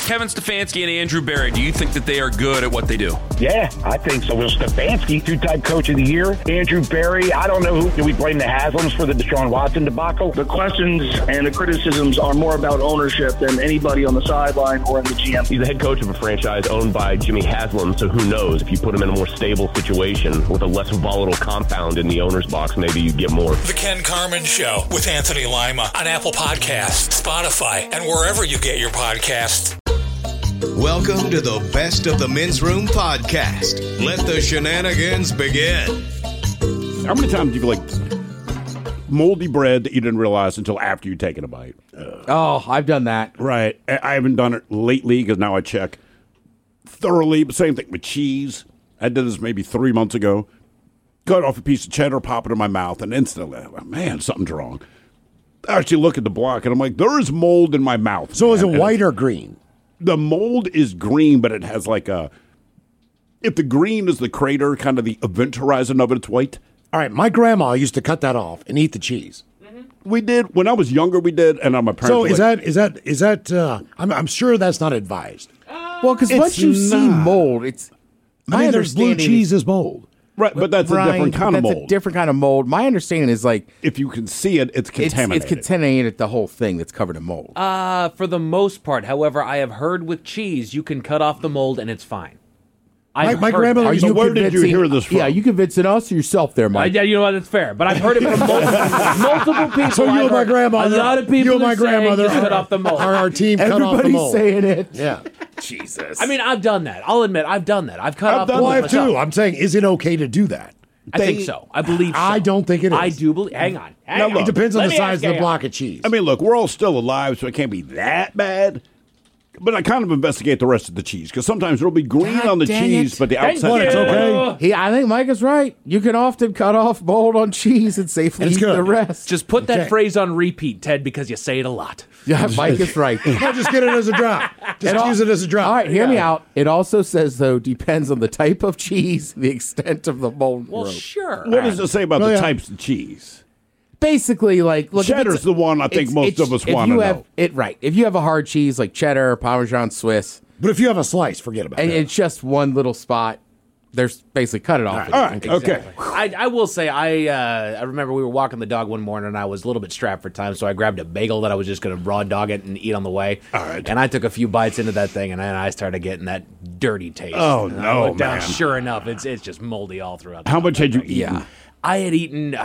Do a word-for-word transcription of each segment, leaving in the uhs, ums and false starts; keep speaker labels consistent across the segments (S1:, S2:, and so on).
S1: Kevin Stefanski and Andrew Berry, do you think that they are good at what they do?
S2: Yeah, I think so. Well, Stefanski, two-time coach of the year. Andrew Berry, I don't know who. Do we blame the Haslams for the Deshaun Watson debacle?
S3: The questions and the criticisms are more about ownership than anybody on the sideline or in the G M.
S4: He's the head coach of a franchise owned by Jimmy Haslam, so who knows? If you put him in a more stable situation with a less volatile compound in the owner's box, maybe you get more.
S5: The Ken Carman Show with Anthony Lima on Apple Podcasts, Spotify, and wherever you get your podcasts.
S6: Welcome to the Best of the Men's Room podcast. Let the shenanigans begin.
S7: How many times do you like moldy bread that you didn't realize until after you'd taken a bite? Uh,
S8: oh, I've done that.
S7: Right. I haven't done it lately because now I check thoroughly. But same thing with cheese. I did this maybe three months ago. Cut off a piece of cheddar, pop it in my mouth, and instantly, I'm like, man, something's wrong. I actually look at the block, and I'm like, there is mold in my mouth.
S9: So
S7: man.
S9: is it white or green?
S7: The mold is green, but it has like a, if the green is the crater, kind of the event horizon of it, it's white.
S9: All right, my grandma used to cut that off and eat the cheese.
S7: Mm-hmm. We did. When I was younger, we did, and I'm a parent.
S9: So is like, that, is that, is that, uh, I'm, I'm sure that's not advised.
S8: Uh, well, because once you not. see mold, it's,
S9: my I mean, there's blue cheese is mold.
S7: Right, but that's Brian, a different kind of mold.
S8: That's a different kind of mold. My understanding is like...
S7: If you can see it, it's contaminated.
S8: It's, it's contaminated, the whole thing that's covered in mold.
S10: Uh, for the most part. However, I have heard with cheese, you can cut off the mold and it's fine.
S9: My, my grandmother...
S7: You where did you hear this from?
S8: Yeah, you convincing us or yourself there, Mike?
S10: Uh, yeah, you know what, that's fair. But I've heard it from multiple, multiple people.
S9: So you and my grandmother...
S10: A lot of people
S9: you and my grandmother
S10: cut off the mold.
S9: Our, our team cut off the mold.
S8: Everybody's saying it.
S9: Yeah.
S8: Jesus.
S10: I mean, I've done that. I'll admit, I've done that. I've cut
S9: I've
S10: off
S9: done
S10: the mold
S9: I have
S10: myself.
S9: too. I'm saying, is it okay to do that?
S10: I they, think so. I believe so.
S9: I don't think it is.
S10: I do believe. Hang on. Hang
S7: now,
S10: on.
S7: look,
S9: it depends on
S10: Let
S9: the size of the block
S10: on.
S9: of cheese.
S7: I mean, look, we're all still alive, so it can't be that bad. But I kind of investigate the rest of the cheese because sometimes there'll be green
S8: God
S7: on the cheese,
S8: it.
S7: but the
S10: Thank
S7: outside
S10: you.
S7: is okay.
S8: He, I think Mike is right. You can often cut off mold on cheese and safely
S9: It's
S8: eat
S9: good.
S8: the rest.
S10: Just put that
S9: Okay.
S10: phrase on repeat, Ted, because you say it a lot.
S8: Yeah, Mike is right.
S9: No, just get it as a drop. Just
S8: all-
S9: use it as a drop.
S8: All right, hear
S9: Yeah.
S8: me out. It also says, though, depends on the type of cheese, the extent of the mold
S10: Well,
S8: growth.
S10: sure.
S7: What does it say about
S9: Oh,
S7: the
S9: yeah.
S7: types of cheese?
S8: Basically, like, look, if
S7: Cheddar's
S8: it's-
S7: the one I think
S8: it's-
S7: most
S8: it's-
S7: of us
S8: if
S7: want to
S8: you
S7: know.
S8: have it right. If you have a hard cheese like cheddar, Parmesan, Swiss,
S9: But if you have a slice, forget about
S8: and
S9: it.
S8: it's just one little spot, there's basically cut it off.
S7: All right, okay.
S10: I, I will say, I uh, I remember we were walking the dog one morning, and I was a little bit strapped for time, so I grabbed a bagel that I was just going to raw dog it and eat on the way.
S7: All right.
S10: And I took a few bites into that thing, and then I started getting that dirty taste.
S7: Oh,
S10: And I
S7: no,
S10: looked down,
S7: man.
S10: Sure enough, it's it's just moldy all throughout. The
S7: How much had you
S10: thing.
S7: eaten?
S8: Yeah.
S10: I had eaten.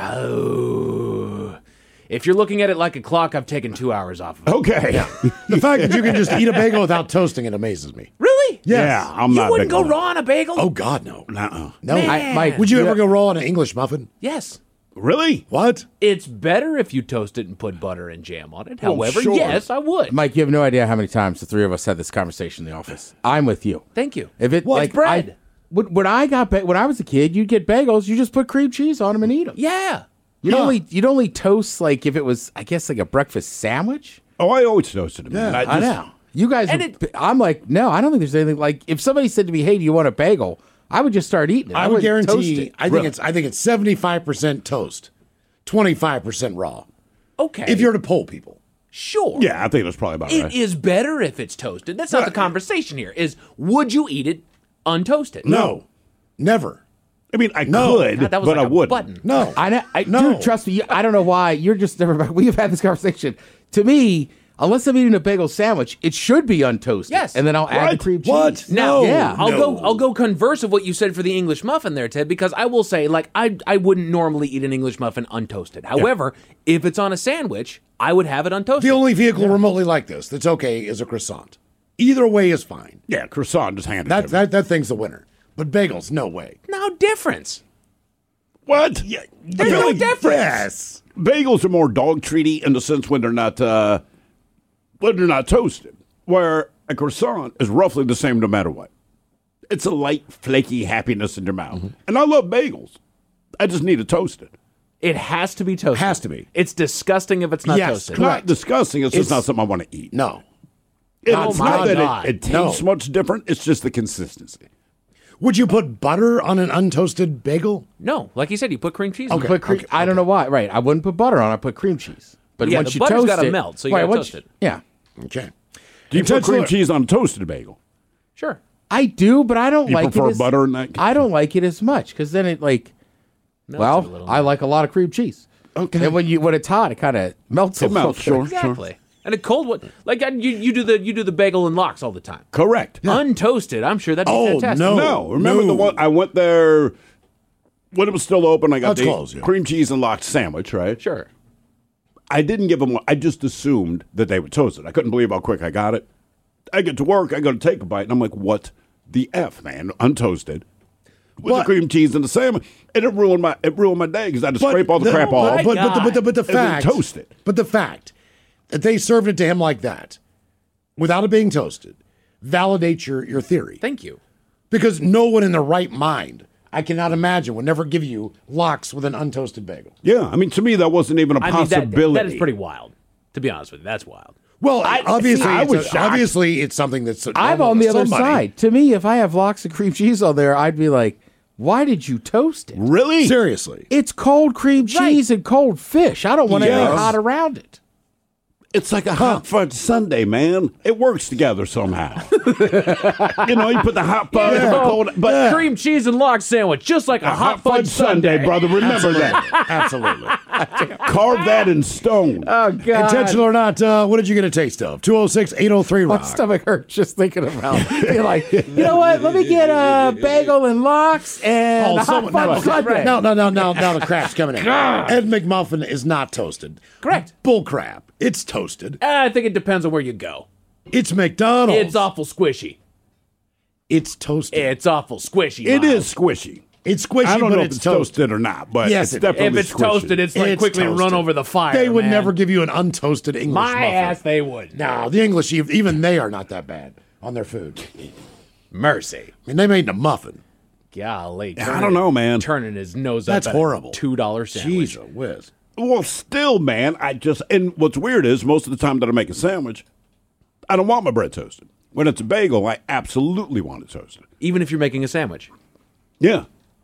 S10: Oh, if you're looking at it like a clock, I've taken two hours off of it.
S7: Okay.
S9: The fact that you can just eat a bagel without toasting it amazes me.
S10: Really?
S9: Yes.
S7: Yeah, I'm
S10: you
S7: not
S10: wouldn't
S7: big
S10: go
S7: on it.
S10: raw on a bagel?
S9: Oh, God, no.
S7: Nuh-uh.
S9: No.
S10: Man.
S8: I, Mike,
S9: Would you
S8: yeah.
S9: ever go raw on an English muffin?
S10: Yes.
S7: Really?
S9: What?
S10: It's better if you toast it and put butter and jam on it.
S7: Well,
S10: However,
S7: sure.
S10: yes, I would.
S8: Mike, you have no idea how many times the three of us had this conversation in the office. I'm with you.
S10: Thank you.
S8: If it
S10: Well,
S8: like
S10: it's bread.
S8: I, when, when I got ba- when I was a kid, you'd get bagels. You just put cream cheese on them and eat them.
S10: Yeah.
S8: You'd
S9: Huh.
S8: only you'd only toast like if it was, I guess, like a breakfast sandwich.
S7: Oh, I always toasted them. man.
S9: Yeah,
S7: I,
S8: I
S7: just-
S8: know. You guys,
S10: And
S8: would-
S10: it-
S8: I'm like, no, I don't think there's anything like. If somebody said to me, "Hey, do you want a bagel?" I would just start eating it.
S9: I would
S8: wouldn't toast
S9: guarantee.
S8: it.
S9: I think
S7: Really?
S9: it's. I think it's seventy-five percent toast, twenty-five percent raw.
S10: Okay.
S9: If you're to poll people,
S10: sure.
S7: Yeah, I think that's probably about
S10: It
S7: right.
S10: is better if it's toasted. That's not the conversation here. Is would you eat it untoasted?
S9: no, never.
S7: I mean, I
S9: No.
S7: could,
S10: God, that was
S7: but
S10: like
S7: I
S10: a
S7: wouldn't.
S10: button.
S9: No,
S8: I, know, I
S9: No.
S8: dude, trust me. you- I don't know why you're just never. We have had this conversation. To me, unless I'm eating a bagel sandwich, it should be untoasted.
S10: Yes.
S8: and then I'll add the
S7: What?
S8: cream cheese.
S9: What?
S10: Now,
S9: No.
S8: yeah,
S10: I'll
S9: No.
S10: go. I'll go converse of what you said for the English muffin there, Ted, because I will say, like, I I wouldn't normally eat an English muffin untoasted. However, if it's on a sandwich, I would have it untoasted.
S9: The only vehicle remotely like this that's okay is a croissant. Either way is fine.
S7: Yeah, croissant, just hand it
S9: That
S7: to me.
S9: that that thing's the winner. But bagels, no way.
S10: no difference.
S7: What? Yeah,
S10: There's no difference.
S7: Yes. Bagels are more dog treaty in the sense when they're not uh, when they're not toasted. Where a croissant is roughly the same no matter what. It's a light, flaky happiness in your mouth.
S9: Mm-hmm.
S7: And I love bagels. I just need it toasted.
S10: It has to be toasted.
S9: Has to be.
S10: It's disgusting if it's not
S9: Yes,
S10: toasted.
S7: It's not
S9: Correct.
S7: disgusting. It's, just
S9: It's-
S7: not something I want to eat.
S9: No.
S7: It-
S9: Oh
S7: it's
S9: my
S7: not that
S9: God.
S7: it, it
S9: No.
S7: tastes much different. It's just the consistency.
S9: Would you put butter on an untoasted bagel?
S10: No, like you said, you put cream cheese. on
S9: Okay.
S10: it.
S8: Put cre- I don't know why. Right, I wouldn't put butter on. I put cream cheese. But
S10: Yeah,
S8: once
S10: the
S8: you
S10: butter's
S8: toast
S10: gotta
S8: it,
S10: melt, so you
S8: right,
S10: gotta
S8: once
S10: toast it.
S8: Yeah.
S9: Okay.
S7: Do you put
S9: Intentional-
S7: cream cheese on a toasted bagel?
S10: Sure.
S8: I do, but I don't
S7: You
S8: like it.
S7: prefer
S8: as,
S7: butter in that?
S8: I don't like it as much because then it like.
S10: Melts a
S8: Well,
S10: little.
S8: I like a lot of cream cheese.
S7: Okay.
S8: And when you when it's hot, it kind of melts. a
S7: It melts,
S8: little.
S7: sure.
S10: Exactly. And a cold one, like you, you do the you do the bagel and lox all the time.
S7: Correct.
S10: Untoasted, I'm sure that'd be
S9: Oh,
S10: fantastic.
S9: no.
S7: No, remember
S9: no.
S7: the one I went there when it was still open. I got
S9: That's
S7: the
S9: closed, yeah.
S7: cream cheese and lox sandwich. Right.
S10: Sure.
S7: I didn't give them. I just assumed that they would toast it. I couldn't believe how quick I got it. I get to work. I go to take a bite, and I'm like, "What the f, man? Untoasted with
S9: But-
S7: the cream cheese and the salmon." And it ruined my it ruined my day because I had to
S9: But
S7: scrape all the,
S9: the-
S7: crap
S9: but,
S7: off.
S9: But, but, the, but, the, but the
S7: And then
S9: fact,
S7: toast it.
S9: But the fact that they served it to him like that, without it being toasted, validates your, your theory.
S10: Thank you.
S9: Because no one in their right mind, I cannot imagine, would never give you lox with an untoasted bagel.
S7: Yeah, I mean, to me, that wasn't even a
S10: I mean, that,
S7: possibility.
S10: that is pretty wild. To be honest with you, that's wild.
S9: Well,
S8: I-
S9: obviously,
S8: see, I
S9: it's
S8: was
S9: a-
S8: shocked.
S9: obviously, it's something that's.
S8: I'm
S9: normal
S8: on
S9: to
S8: the other
S9: somebody.
S8: side. To me, if I have lox and cream cheese on there, I'd be like, "Why did you toast it?"
S7: Really?
S9: Seriously,
S8: It's cold cream cheese and cold fish. I don't want anything
S7: Yes.
S8: hot around it.
S7: It's like a hot fudge sundae, man. It works together somehow. you know, you put the hot fudge and the cold, but
S10: Cream cheese and lox sandwich, just like a,
S7: a hot fudge sundae, brother. Remember that.
S9: absolutely.
S7: Carve that in stone.
S8: Oh God!
S9: Intentional or not, uh, what did you get a taste of? two oh six, eight oh three
S8: My
S9: Rock.
S8: stomach hurts just thinking about. Being like, you know what? Let me get a bagel and lox and
S9: Oh,
S8: a hot
S9: someone,
S8: fudge
S9: no,
S8: sundae.
S9: no, no, no, no, now the crap's coming in. Ed McMuffin is not toasted.
S10: Correct.
S9: Bull crap. It's toasted.
S10: I think it depends on where you go.
S9: It's McDonald's.
S10: It's awful squishy.
S9: It's toasted.
S10: It's awful squishy.
S7: It
S10: Miles.
S7: is squishy.
S9: It's squishy,
S7: I don't
S9: but
S7: know
S9: it's
S7: if it's toasted.
S9: toasted.
S7: or not, but
S9: Yes,
S7: it's
S9: it is.
S7: definitely
S10: If it's
S7: squishy.
S10: toasted, it's like
S9: It's
S10: quickly run
S9: toasted.
S10: over the fire.
S9: They would
S10: man.
S9: never give you an untoasted English
S10: My
S9: muffin.
S10: ass, they would.
S9: No, the English, ev- even they are not that bad on their food.
S10: Mercy.
S9: I mean, they made a muffin.
S10: Golly.
S7: I
S10: turning-
S7: don't know, man.
S10: Turning his nose
S9: That's
S10: up. at a
S9: horrible.
S10: two dollar sandwich.
S9: Jeez, whiz.
S7: Well, still, man, I just and what's weird is most of the time that I make a sandwich, I don't want my bread toasted. When it's a bagel, I absolutely want it toasted.
S10: Even if you're making a sandwich.
S7: Yeah.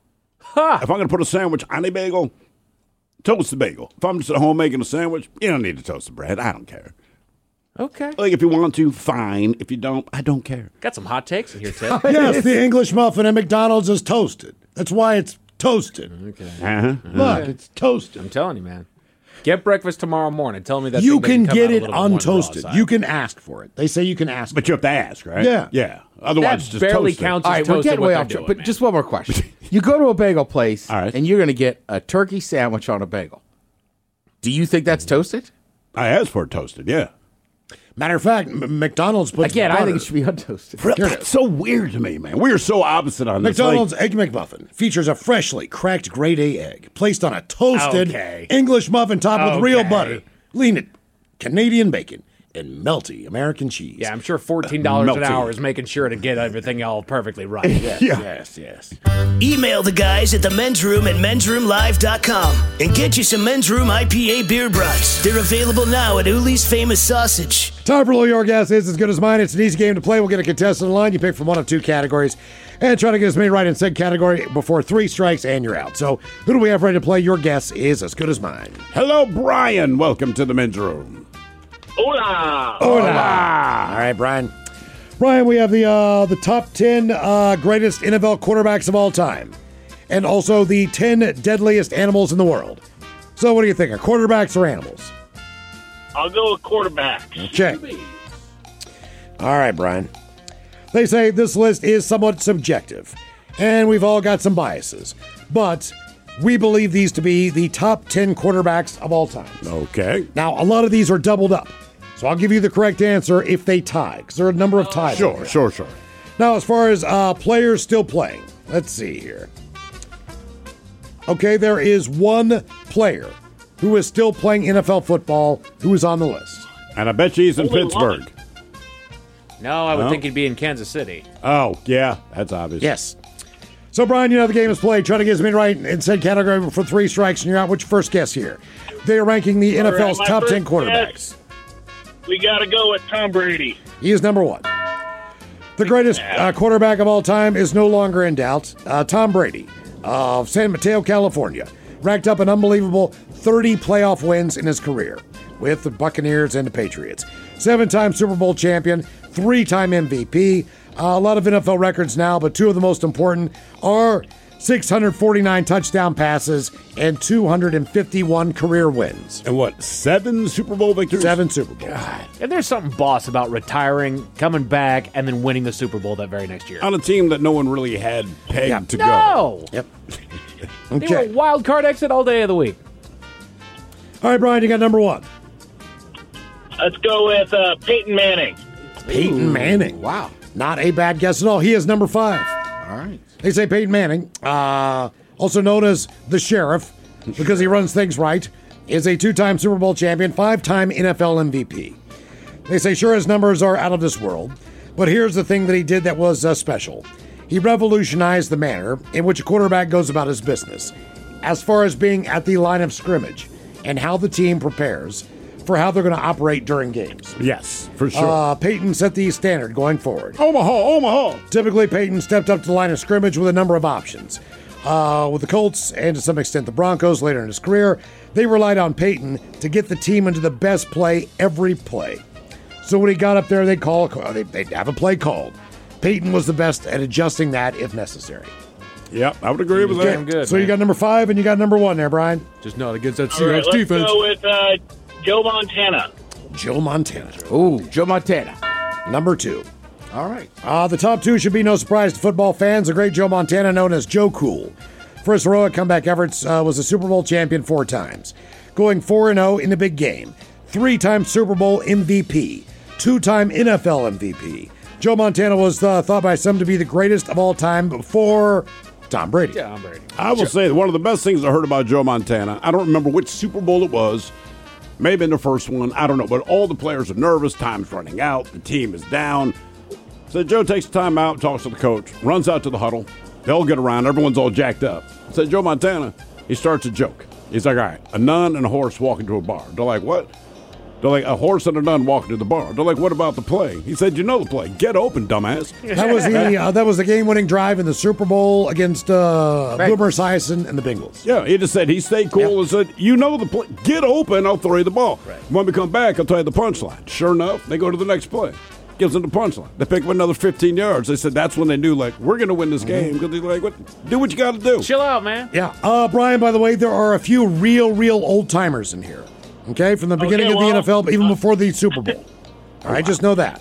S7: If I'm going to put a sandwich on a bagel, toast the bagel. If I'm just at home making a sandwich, you don't need to toast the bread. I don't care.
S10: Okay.
S7: Like if you want to, fine. If you don't, I don't care.
S10: Got some hot takes in here, Ted.
S9: Yes, the English muffin at McDonald's is toasted. That's why it's toasted.
S10: Okay.
S7: Uh-huh.
S9: Look, it's toasted.
S10: I'm telling you, man. Get breakfast tomorrow morning. Tell me that
S9: You
S10: thing
S9: can
S10: doesn't come
S9: get
S10: out a
S9: it
S10: little bit more on the raw
S9: untoasted.
S10: side.
S9: You can ask for it. They say you can ask.
S7: But you have to ask, right?
S9: Yeah.
S7: Yeah. Otherwise,
S10: That
S7: just
S10: barely
S7: toast it.
S10: counts
S8: All
S10: as
S8: right, we're
S10: toasted
S8: getting
S10: what
S8: way
S10: they're
S8: off track.
S10: doing,
S8: But
S10: man.
S8: just one more question. You go to a bagel place,
S7: All right.
S8: and you're going to get a turkey sandwich on a bagel. Do you think that's toasted?
S7: I asked for it toasted, yeah.
S9: Matter of fact, M- McDonald's puts
S8: Again, I
S9: butter.
S8: think it should be untoasted.
S7: For- That's so weird to me, man. We are so opposite on this.
S9: McDonald's
S7: Like,
S9: Egg McMuffin features a freshly cracked grade A egg placed on a toasted
S10: Okay.
S9: English muffin topped with real
S10: Okay.
S9: butter, lean Canadian bacon, and melty American cheese.
S10: Yeah, I'm sure fourteen dollars an
S7: Melty.
S10: hour is making sure to get everything all perfectly right.
S9: Yes,
S7: Yeah.
S9: yes, yes.
S11: Email the guys at the men's room at men's room live dot com and get you some Men's Room I P A beer brats. They're available now at Uli's Famous Sausage.
S9: Time for Low Your Guess is as good as mine. It's an easy game to play. We'll get a contestant in line. You pick from one of two categories and try to get as many right in said category before three strikes and you're out. So who do we have ready to play? Your guess is as good as mine.
S7: hello, Brian. Welcome to the men's room.
S3: Hola!
S9: All right, Brian. Brian, we have the uh, the top ten uh, greatest N F L quarterbacks of all time, and also the ten deadliest animals in the world. So, what do you think? Are quarterbacks or animals?
S3: I'll go with quarterback.
S9: Okay. All right, Brian. They say this list is somewhat subjective, and we've all got some biases, but we believe these to be the top ten quarterbacks of all time.
S7: Okay.
S9: Now, a lot of these are doubled up, so I'll give you the correct answer if they tie, because there are a number of ties.
S7: Sure, sure, sure.
S9: Now, as far as uh, players still playing, let's see here. Okay, there is one player who is still playing N F L football who is on the list.
S7: And I bet you he's in
S3: Only
S7: Pittsburgh.
S3: one.
S10: No, I would
S7: No?
S10: think he'd be in Kansas City.
S7: Oh, yeah. That's obvious.
S9: Yes. So, Brian, you know the game is played. Try to get as many right in said category for three strikes, and you're out. What's your first guess here? They are ranking the N F L's
S3: All right, my
S9: top
S3: first
S9: ten quarterbacks.
S3: guess, we got to go with Tom Brady.
S9: He is number one. The greatest uh, quarterback of all time is no longer in doubt. Uh, Tom Brady of San Mateo, California, racked up an unbelievable thirty playoff wins in his career with the Buccaneers and the Patriots. seven-time Super Bowl champion, three-time M V P. Uh, a lot of N F L records now, but two of the most important are six hundred forty-nine touchdown passes and two hundred fifty-one career wins.
S7: And what, seven Super Bowl victories?
S9: Seven Super Bowls.
S10: God. And there's something boss about retiring, coming back, and then winning the Super Bowl that very next year.
S7: On a team that no one really had pegged
S9: Yeah.
S7: to
S10: No!
S7: go.
S9: Yep.
S10: They were
S9: Okay.
S10: a wild card exit all day of the week.
S9: All right, Brian, you got number one.
S2: Let's go with uh, Peyton Manning.
S9: Peyton Manning.
S8: Wow.
S9: Not a bad guess at all. He is number five.
S8: All right.
S9: They say Peyton Manning, uh, also known as the Sheriff, because he runs things right, is a two-time Super Bowl champion, five-time N F L M V P. They say sure his numbers are out of this world, but here's the thing that he did that was uh, special. He revolutionized the manner in which a quarterback goes about his business, as far as being at the line of scrimmage and how the team prepares for how they're going to operate during games.
S7: Yes, for sure.
S9: Uh, Peyton set the standard going forward.
S7: Omaha, Omaha.
S9: Typically, Peyton stepped up to the line of scrimmage with a number of options. Uh, with the Colts and to some extent the Broncos later in his career, they relied on Peyton to get the team into the best play every play. So when he got up there, they'd call, they'd, they'd have a play called. Peyton was the best at adjusting that if necessary.
S7: Yep, I would agree with
S10: Damn
S7: that.
S10: good,
S9: So
S10: man.
S9: you got number five and you got number one there, Brian.
S10: Just not against that
S2: All right,
S10: Seahawks
S2: let's
S10: defense.
S2: go with uh, Joe Montana.
S9: Joe Montana.
S8: Ooh, Joe Montana.
S9: Number two.
S8: All right.
S9: Uh, the top two should be no surprise to football fans. The great Joe Montana, known as Joe Cool. For his heroic comeback efforts, uh, was a Super Bowl champion four times. Going four and oh in the big game. Three-time Super Bowl M V P. Two-time N F L M V P. Joe Montana was uh, thought by some to be the greatest of all time before Tom Brady.
S10: Tom Brady.
S7: I will say that one of the best things I heard about Joe Montana, I don't remember which Super Bowl it was, maybe in the first one, I don't know, but all the players are nervous, time's running out, the team is down. So Joe takes time out, talks to the coach, runs out to the huddle. They'll get around, everyone's all jacked up. So Joe Montana, he starts a joke. He's like, all right, a nun and a horse walk into a bar. They're like, what? They're like, a horse and a nun walking to the bar. They're like, what about the play? He said, you know the play. Get open, dumbass.
S9: That was the uh, that was the game-winning drive in the Super Bowl against uh, Boomer Esiason and the Bengals.
S7: Yeah, he just said he stayed cool
S9: Yep.
S7: and said, you know the play. Get open, I'll throw you the ball. Right. When we come back, I'll tell you the punchline. Sure enough, they go to the next play. Gives them the punchline. They pick up another fifteen yards. They said that's when they knew, like, we're going to win this game. Because they're like, what? Do what you got to do.
S10: Chill out, man.
S9: Yeah. Uh, Brian, by the way, there are a few real, real old-timers in here. Okay? From the beginning
S2: Okay,
S9: of
S2: well,
S9: the N F L, but even before the Super Bowl. All right, just know that.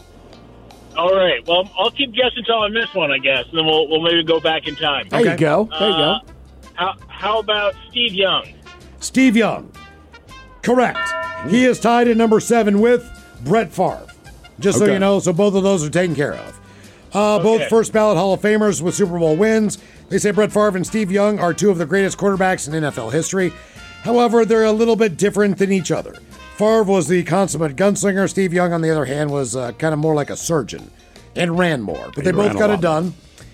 S2: All right. Well, I'll keep guessing until I miss one, I guess, and then we'll we'll maybe go back in time.
S8: There you go. There you
S2: Uh,
S8: go.
S2: How how about Steve Young?
S9: Steve Young. Correct. He is tied at number seven with Brett Favre. Just so
S7: Okay.
S9: you know, so both of those are taken care of. Uh, Both
S2: Okay.
S9: first ballot Hall of Famers with Super Bowl wins. They say Brett Favre and Steve Young are two of the greatest quarterbacks in N F L history. However, they're a little bit different than each other. Favre was the consummate gunslinger. Steve Young, on the other hand, was uh, kind of more like a surgeon and ran more. But they
S7: He
S9: both
S7: ran a
S9: got it
S7: lot.
S9: done.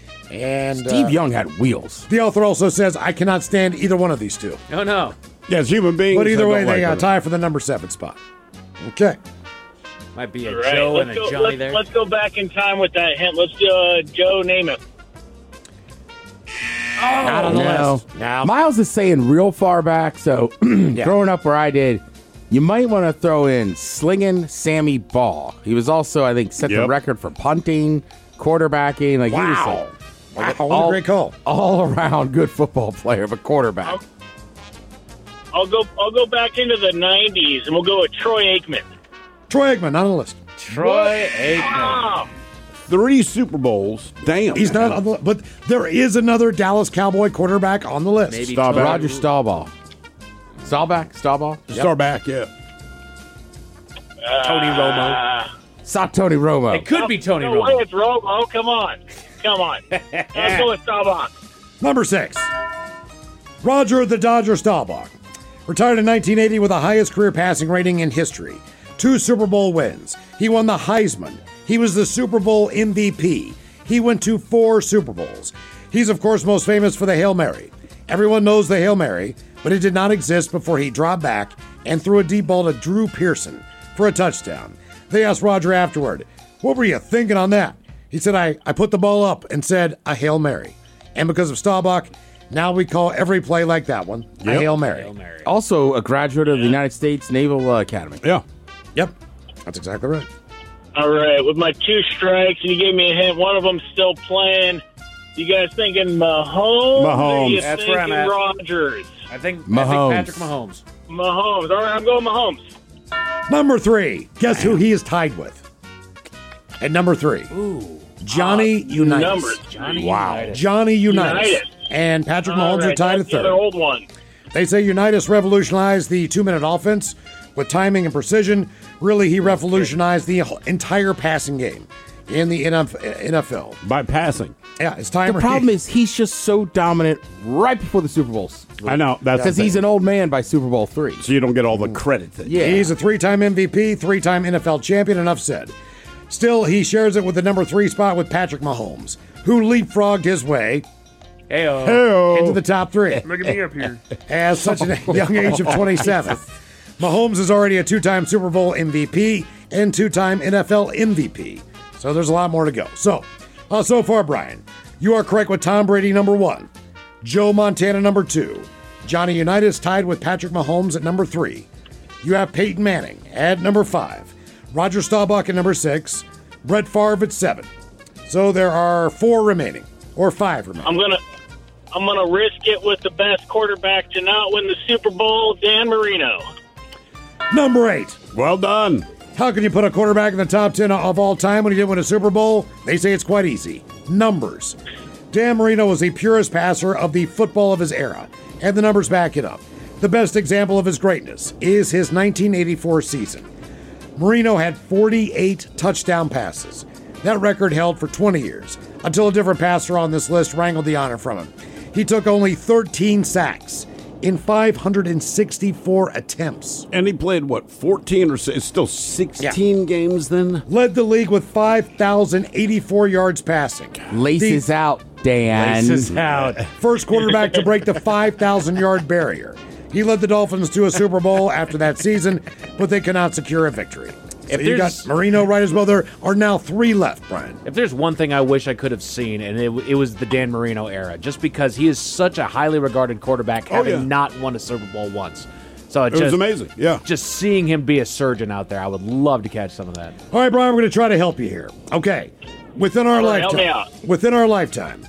S9: And
S8: Steve
S9: uh,
S8: Young had wheels.
S9: the author also says, I cannot stand either one of these two.
S10: Oh, no.
S7: Yes, human beings.
S9: But either
S7: I
S9: way,
S7: don't
S9: they
S7: like
S9: uh,
S7: them.
S9: tie for the number seven spot. Okay.
S10: Might be a
S2: All right.
S10: Joe
S2: let's
S10: and a
S2: go,
S10: Johnny
S2: let's,
S10: there.
S2: let's go back in time with that hint. Let's do uh, Joe Namath.
S10: Not on the
S8: No.
S10: list.
S9: Now,
S8: Miles is saying real far back, so growing up where I did, you might want to throw in Slingin' Sammy Ball. He was also, I think, set the
S7: Yep.
S8: record for punting, quarterbacking. Like he was
S9: wow.
S8: like,
S9: Wow, what a great call.
S8: all around good football player, but quarterback.
S2: I'll go. I'll go back into the nineties, and we'll go with Troy Aikman.
S9: Troy Aikman, not on the list.
S10: Troy Aikman.
S2: Ah,
S7: Three Super Bowls. Damn.
S9: He's
S7: man.
S9: not on the but there is another Dallas Cowboy quarterback on the list.
S10: Maybe
S7: Staubach.
S10: Tony-
S8: Roger Staubach. Staubach? Staubach?
S7: Start back, yeah.
S10: Tony Romo.
S2: Ah.
S8: Saw Tony Romo.
S10: It could be Tony
S2: no way
S10: Romo.
S2: it's Romo. Come on, come on. Let's go with Staubach.
S9: Number six. Roger the Dodger Staubach. Retired in nineteen eighty with the highest career passing rating in history. Two Super Bowl wins. He won the Heisman. He was the Super Bowl M V P. He went to four Super Bowls. He's, of course, most famous for the Hail Mary. Everyone knows the Hail Mary, but it did not exist before he dropped back and threw a deep ball to Drew Pearson for a touchdown. They asked Roger afterward, what were you thinking on that? He said, I, I put the ball up and said a Hail Mary. And because of Staubach, now we call every play like that one a
S7: Yep.
S9: Hail Mary.
S10: Hail Mary.
S8: Also a graduate of the United States Naval uh, Academy.
S7: Yeah.
S9: Yep. That's exactly right.
S12: All right, with my two strikes, and you gave me a hint. One of them's still playing. You guys thinking Mahomes?
S7: Mahomes.
S12: Or you
S10: That's
S12: thinking
S10: where I'm at.
S12: Rodgers?
S10: I think,
S8: Mahomes.
S10: I think Patrick Mahomes.
S12: Mahomes. All right, I'm going Mahomes.
S9: Number three. Guess who he is tied with? At number three.
S10: Ooh.
S9: Johnny Unitas.
S12: Numbers.
S10: Johnny
S9: Wow.
S10: Unitas.
S9: Johnny Unitas.
S12: Unitas.
S9: And Patrick
S12: All
S9: Mahomes are
S12: right,
S9: tied at
S12: that's the
S9: third.
S12: other old one.
S9: They say Unitas revolutionized the two-minute offense with timing and precision. Really, he revolutionized the entire passing game in the N F L.
S7: By passing.
S9: Yeah, his time.
S8: The problem is he's just so dominant right before the Super Bowls.
S7: I know. That's
S8: Because
S7: the
S8: he's
S7: thing.
S8: an old man by Super Bowl three.
S7: So you don't get all the credit. That
S8: Yeah.
S9: He's a three-time M V P, three-time N F L champion, enough said. Still, he shares it with the number three spot with Patrick Mahomes, who leapfrogged his way
S10: Heyo.
S7: Hey-o.
S9: into the top three.
S10: Look at me up here.
S9: At such a young age of twenty-seven. Mahomes is already a two-time Super Bowl M V P and two-time N F L M V P. So there's a lot more to go. So, uh, so far, Brian, you are correct with Tom Brady, number one. Joe Montana, number two. Johnny Unitas tied with Patrick Mahomes at number three. You have Peyton Manning at number five. Roger Staubach at number six. Brett Favre at seven. So there are four remaining, or five remaining.
S12: I'm gonna, I'm gonna risk it with the best quarterback to not win the Super Bowl, Dan Marino.
S9: Number eight.
S7: Well done.
S9: How can you put a quarterback in the top ten of all time when he didn't win a Super Bowl? They say it's quite easy. Numbers. Dan Marino was the purest passer of the football of his era, and the numbers back it up. The best example of his greatness is his nineteen eighty-four season. Marino had forty-eight touchdown passes. That record held for twenty years, until a different passer on this list wrangled the honor from him. He took only thirteen sacks in five hundred sixty-four attempts.
S7: And he played, what, fourteen or so? It's still sixteen games then?
S9: Led the league with five thousand eighty-four yards passing.
S8: Laces
S9: The
S8: out, Dan.
S10: Laces out.
S9: First quarterback to break the five thousand yard barrier. He led the Dolphins to a Super Bowl after that season, but they could not secure a victory. So
S10: If
S9: you got
S10: there's-
S9: Marino right as well. There are now three left, Brian.
S10: If there's one thing I wish I could have seen, and it, it was the Dan Marino era, just because he is such a highly regarded quarterback, having
S7: yeah.
S10: not won a Super Bowl once. So it,
S7: It
S10: just,
S7: was amazing, yeah.
S10: Just seeing him be a surgeon out there, I would love to catch some of that.
S9: All right, Brian, we're going to try to help you here. Okay. Within our
S12: All right, help
S9: lifetime.
S12: me out.
S9: Within our lifetime.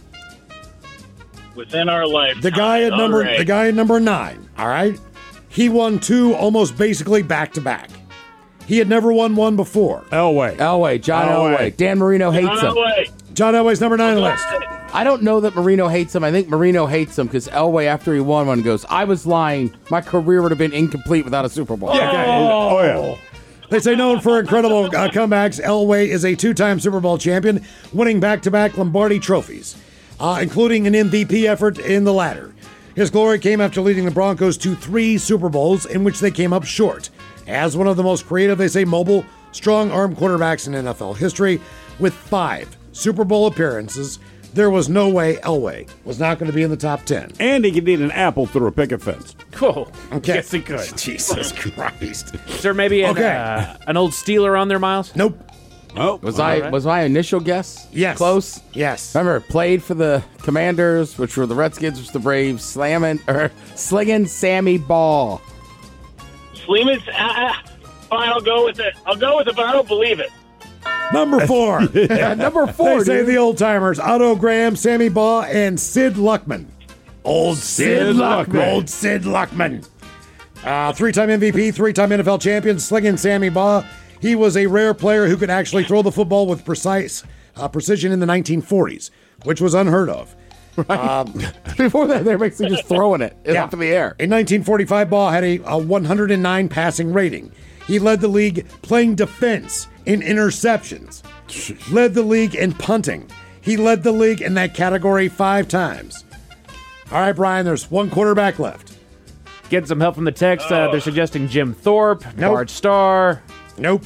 S12: Within our life.
S9: The guy at
S12: All
S9: number
S12: right.
S9: the guy at number nine, all right? He won two almost basically back to back. He had never won one before.
S7: Elway.
S8: Elway, John
S7: Elway.
S8: Elway. Dan Marino hates
S12: John
S8: him.
S12: Elway.
S9: John Elway's number nine on the list.
S8: I don't know that Marino hates him. I think Marino hates him because Elway, after he won one, goes, I was lying. My career would have been incomplete without a Super Bowl.
S7: Oh, yeah.
S9: They say known for incredible uh, comebacks, Elway is a two-time Super Bowl champion, winning back-to-back Lombardi trophies, uh, including an M V P effort in the latter. His glory came after leading the Broncos to three Super Bowls in which they came up short. As one of the most creative, they say mobile, strong-arm quarterbacks in N F L history, with five Super Bowl appearances, there was no way Elway was not going to be in the top ten.
S7: And he could eat an apple through a picket fence.
S10: Cool.
S9: Okay.
S10: Yes, he could.
S9: Jesus Christ.
S10: Is there maybe an,
S9: Okay.
S10: uh, an old Steeler on there, Miles?
S9: Nope.
S7: Oh,
S8: Was I
S10: right.
S8: was my initial guess?
S9: Yes.
S8: Close?
S9: Yes.
S8: Remember, played for the Commanders, which were the Redskins, which were the Braves, slamming or slinging Sammy Ball.
S12: Sleeman's. Uh, uh, fine, I'll go with it. I'll go with it, but I don't believe it.
S9: Number four.
S8: Yeah, number four,
S9: They say
S8: dude.
S9: the old timers: Otto Graham, Sammy Baugh, and Sid Luckman. Old Sid,
S8: Luckman.
S9: Old Sid Luckman. Uh, three-time M V P, three-time N F L champion, slinging Sammy Baugh. He was a rare player who could actually throw the football with precise uh, precision in the nineteen forties, which was unheard of. Um,
S8: Before that, they're basically just throwing it
S9: Yeah.
S8: up in the air.
S9: In nineteen forty-five, Baugh had a, a one hundred nine passing rating. He led the league playing defense in interceptions. Led the league in punting. He led the league in that category five times. All right, Brian, there's one quarterback left.
S10: Getting some help from the text. Uh, they're suggesting Jim Thorpe,
S9: Nope.
S10: Bart Starr.
S9: Nope.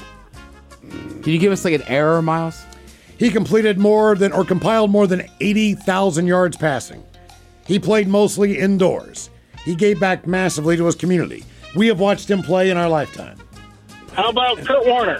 S8: Can you give us like an error, Miles?
S9: He completed more than, or compiled more than eighty thousand yards passing. He played mostly indoors. He gave back massively to his community. We have watched him play in our lifetime.
S12: How about Kurt Warner?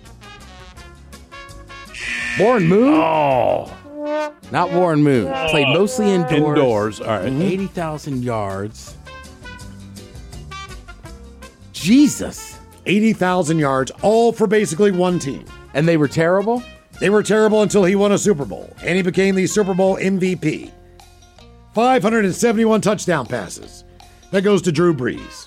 S8: Warren Moon? Oh. Not Warren Moon. Played mostly indoors.
S7: Indoors, all right.
S8: eighty thousand yards. Jesus.
S9: eighty thousand yards, all for basically one team.
S8: And they were terrible?
S9: They were terrible until he won a Super Bowl, and he became the Super Bowl M V P. five hundred seventy-one touchdown passes. That goes to Drew Brees.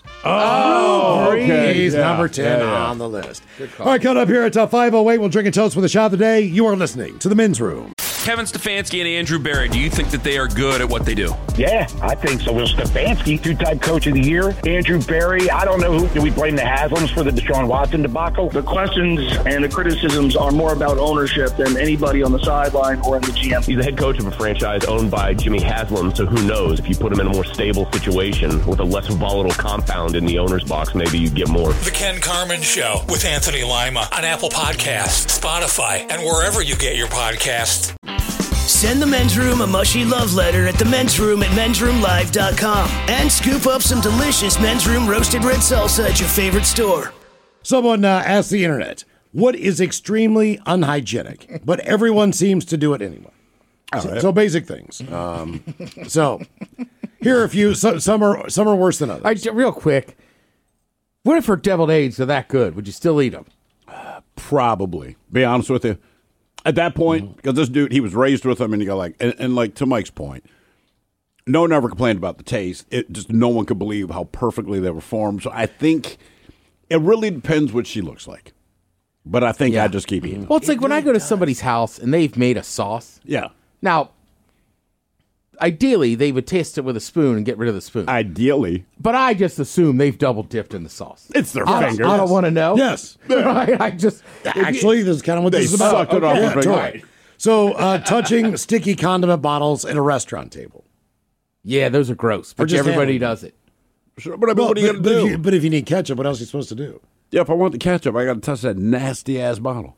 S7: Oh,
S9: Drew
S7: okay.
S9: Brees,
S7: Yeah,
S9: number ten
S7: yeah, yeah.
S9: on the list. All right, cut up here at uh, five oh eight. We'll drink and toast with a shot today. You are listening to The Men's Room.
S1: Kevin Stefanski and Andrew Barry, do you think that they are good at what they do?
S2: Yeah, I think so. Will Stefanski, two-time coach of the year. Andrew Barry, I don't know who. Do we blame the Haslams for the Deshaun Watson debacle?
S3: The questions and the criticisms are more about ownership than anybody on the sideline or in the G M.
S4: He's the head coach of a franchise owned by Jimmy Haslam, so who knows? If you put him in a more stable situation with a less volatile compound in the owner's box, maybe you get more.
S5: The Ken Carman Show with Anthony Lima on Apple Podcasts, Spotify, and wherever you get your podcasts.
S11: Send the Men's Room a mushy love letter at the Men's Room at men's room live dot com and scoop up some delicious Men's Room roasted red salsa at your favorite store.
S9: Someone uh, asked the internet, what is extremely unhygienic, but everyone seems to do it anyway. So,
S7: right.
S9: so basic things. Um, so here are a few. So, some are some are worse than others.
S8: All right, real quick. What if her deviled eggs are that good? Would you still eat them?
S7: Uh, probably. Be honest with you. At that point, because this dude, he was raised with them, and you go like, and, and like to Mike's point, no one ever complained about the taste. It just no one could believe how perfectly they were formed. So I think it really depends what she looks like. But I think
S8: Yeah.
S7: I just keep eating.
S8: Well, it's like when I go to somebody's house and they've made a sauce.
S7: Yeah.
S8: Now, ideally, they would taste it with a spoon and get rid of the spoon.
S7: Ideally.
S8: But I just assume they've double dipped in the sauce.
S7: It's their
S8: I,
S7: finger.
S8: I don't want to know.
S9: Yes.
S8: Right? I just
S9: Actually, this is kind of what
S7: They
S9: this is about.
S7: sucked it off
S9: Yeah,
S7: the finger.
S9: totally. So, uh, touching sticky condiment bottles at a restaurant table.
S8: Yeah, those are gross. But
S9: just
S8: everybody
S9: handling
S8: does it.
S7: Sure, but I mean,
S9: Well,
S7: what are you
S9: but,
S7: going
S9: but
S7: to
S9: if
S7: do?
S9: you, but if you need ketchup, what else are you supposed to do?
S7: Yeah, if I want the ketchup, I got to touch that nasty ass bottle.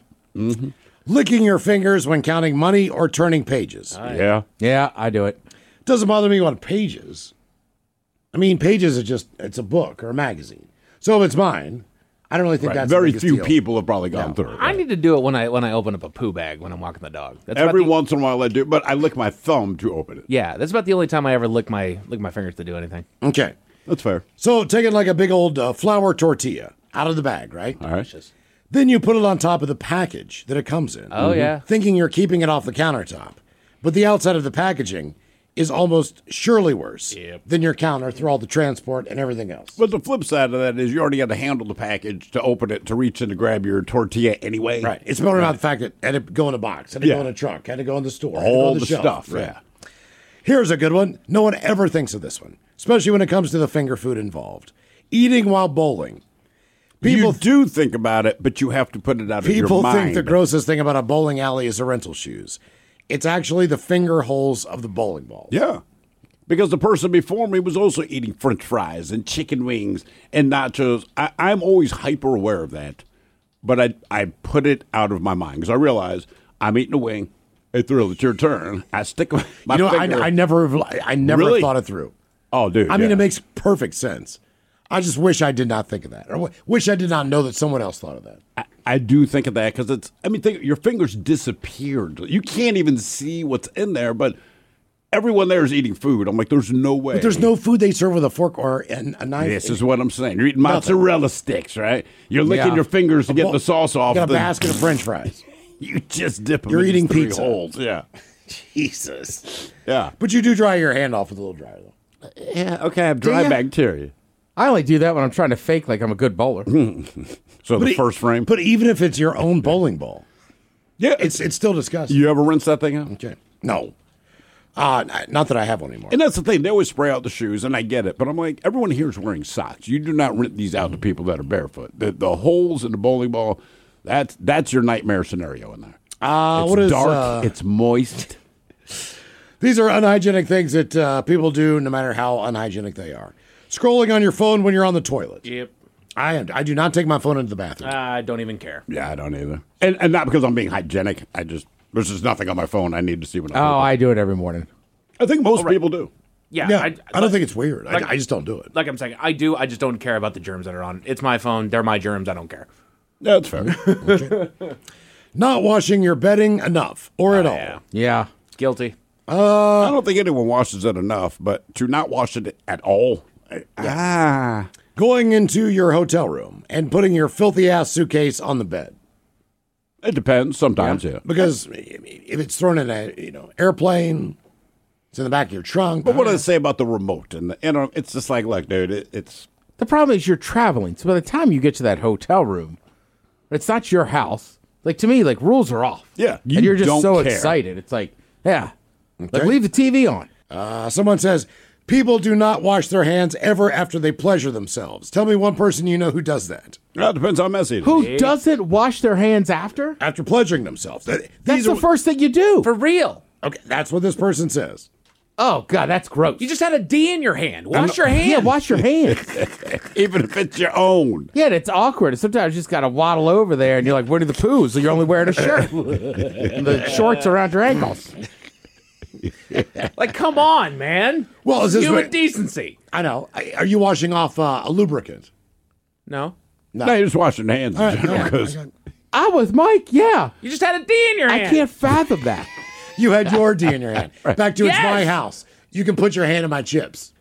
S9: Licking your fingers when counting money or turning pages.
S7: Yeah.
S8: Yeah, I do it.
S9: Doesn't bother me on pages. I mean, pages are just, it's a book or a magazine. So if it's mine, I don't really think
S7: Right.
S9: that's
S7: Very
S9: the biggest
S7: few
S9: deal.
S7: people have probably gone through it.
S10: I need to do it when I when I open up a poo bag when I'm walking the dog. That's
S7: Every
S10: about the,
S7: once in a while I do, but I lick my thumb to open it.
S10: yeah, that's about the only time I ever lick my lick my fingers to do anything.
S9: Okay.
S7: That's fair.
S9: So taking like a big old uh, flour tortilla out of the bag, right?
S7: All right.
S9: Then you put it on top of the package that it comes in.
S10: Oh, yeah.
S9: Thinking you're keeping it off the countertop. But the outside of the packaging is almost surely worse than your counter through all the transport and everything else.
S7: But the flip side of that is you already got to handle the package to open it, to reach in to grab your tortilla anyway.
S9: Right. It's more about the fact that it had to go in a box, had to
S7: Yeah.
S9: go in a trunk, had to go in the store, had to go
S7: All
S9: on
S7: the
S9: shelf.
S7: stuff.
S9: Right.
S7: Yeah.
S9: Here's a good one. No one ever thinks of this one, especially when it comes to the finger food involved. Eating while bowling.
S7: People you do think about it, but you have to put it out of your
S9: People
S7: mind.
S9: think the grossest thing about a bowling alley is the rental shoes. It's actually the finger holes of the bowling ball.
S7: Yeah. Because the person before me was also eating French fries and chicken wings and nachos. I, I'm always hyper aware of that, but I I put it out of my mind because I realize I'm eating a wing. Hey, Thrill, it's your turn. I stick my
S9: You know, I,
S7: finger.
S9: I never, I never
S7: Really?
S9: thought it through.
S7: Oh, dude.
S9: I mean,
S7: yeah.
S9: it makes perfect sense. I just wish I did not think of that, or w- wish I did not know that someone else thought of that.
S7: I, I do think of that because it's. I mean, think, your fingers disappeared. You can't even see what's in there, but everyone there is eating food. I'm like, there's no way.
S9: But there's no food they serve with a fork or an, a knife.
S7: This is what I'm saying. You're eating
S9: Nothing.
S7: mozzarella sticks, right? You're licking
S9: Yeah.
S7: your fingers to
S9: A
S7: get
S9: bowl-
S7: the sauce off.
S9: Got a
S7: the,
S9: basket of French fries.
S7: You just dip them.
S9: You're
S7: in
S9: eating
S7: three
S9: pizza.
S7: holes. Yeah.
S9: Jesus.
S7: Yeah.
S9: But you do dry your hand off with a little dryer, though.
S7: Yeah. Okay. I have dry
S8: Do ya?
S7: bacteria.
S8: I only do that when I'm trying to fake like I'm a good bowler.
S7: So
S9: But
S7: the
S9: it-
S7: first frame.
S9: But even if it's your own bowling ball,
S7: yeah,
S9: it's it's still disgusting.
S7: You ever rinse that thing out?
S9: Okay. No. Uh, n- not that I have one anymore.
S7: And that's the thing. They always spray out the shoes, and I get it. But I'm like, everyone here is wearing socks. You do not rent these out to people that are barefoot. The, the holes in the bowling ball, that's that's your nightmare scenario in there.
S9: Uh,
S7: It's
S9: what is,
S7: dark.
S9: uh,
S7: It's moist.
S9: These are unhygienic things that uh, people do no matter how unhygienic they are. Scrolling on your phone when you're on the toilet.
S10: Yep.
S9: I am, I do not take my phone into the bathroom.
S10: I don't even care.
S7: Yeah, I don't either. And and not because I'm being hygienic. I just there's just nothing on my phone. I need to see when I.
S8: Oh, I do it every morning.
S7: I think most people do.
S10: Yeah,
S9: yeah,
S10: I,
S9: I, don't think it's weird.
S10: like-
S9: I, I just don't do it.
S10: Like I'm saying, I do. I just don't care about the germs that are on. It's my phone. They're my germs. I don't care.
S7: That's fair.
S9: Not washing your bedding enough or at all.
S10: Yeah,
S8: Yeah.
S10: guilty.
S7: I don't think anyone washes it enough, but to not wash it at all, I- ah,
S9: going into your hotel room and putting your filthy ass suitcase on the bed?
S7: It depends. Sometimes, yeah.
S9: Because if it's thrown in a you know airplane, it's in the back of your trunk.
S7: But what do they say about the remote? And the, you know, it's just like, look, dude, it, it's
S8: The problem is you're traveling. So by the time you get to that hotel room, it's not your house. Like, to me, like, rules are off.
S7: Yeah, you
S8: and you're just
S7: don't
S8: so
S7: care.
S8: excited. It's like, yeah,
S9: Okay.
S8: like, leave the T V on.
S9: Uh, someone says, people do not wash their hands ever after they pleasure themselves. Tell me one person you know who does that.
S7: Well, it depends how messy it is.
S8: Who doesn't wash their hands after?
S9: After pleasuring themselves. Th-
S8: That's
S9: these
S8: the
S9: are-
S8: first thing you do.
S10: For real.
S9: Okay, that's what this person says.
S8: Oh, God, that's gross.
S10: You just had a D in your hand. Wash your hands.
S8: Yeah, wash your hands.
S7: Even if it's your own.
S8: Yeah, and it's awkward. Sometimes you just got to waddle over there and you're like, Winnie the Pooh, so you're only wearing a shirt. And the shorts around your ankles.
S10: Like, come on, man.
S9: Well, is this
S10: human
S9: what-
S10: decency?
S9: I know. Are you washing off uh, a lubricant?
S10: No.
S9: No.
S7: No, you're just washing your hands in
S9: All right,
S7: general.
S9: all right,
S7: 'cause-
S9: I got-
S8: I was Mike, yeah.
S10: You just had a D in your hand.
S8: I can't fathom that.
S9: You had your D in your hand. Back to
S10: Yes.
S9: it's my house. You can put your hand in my chips.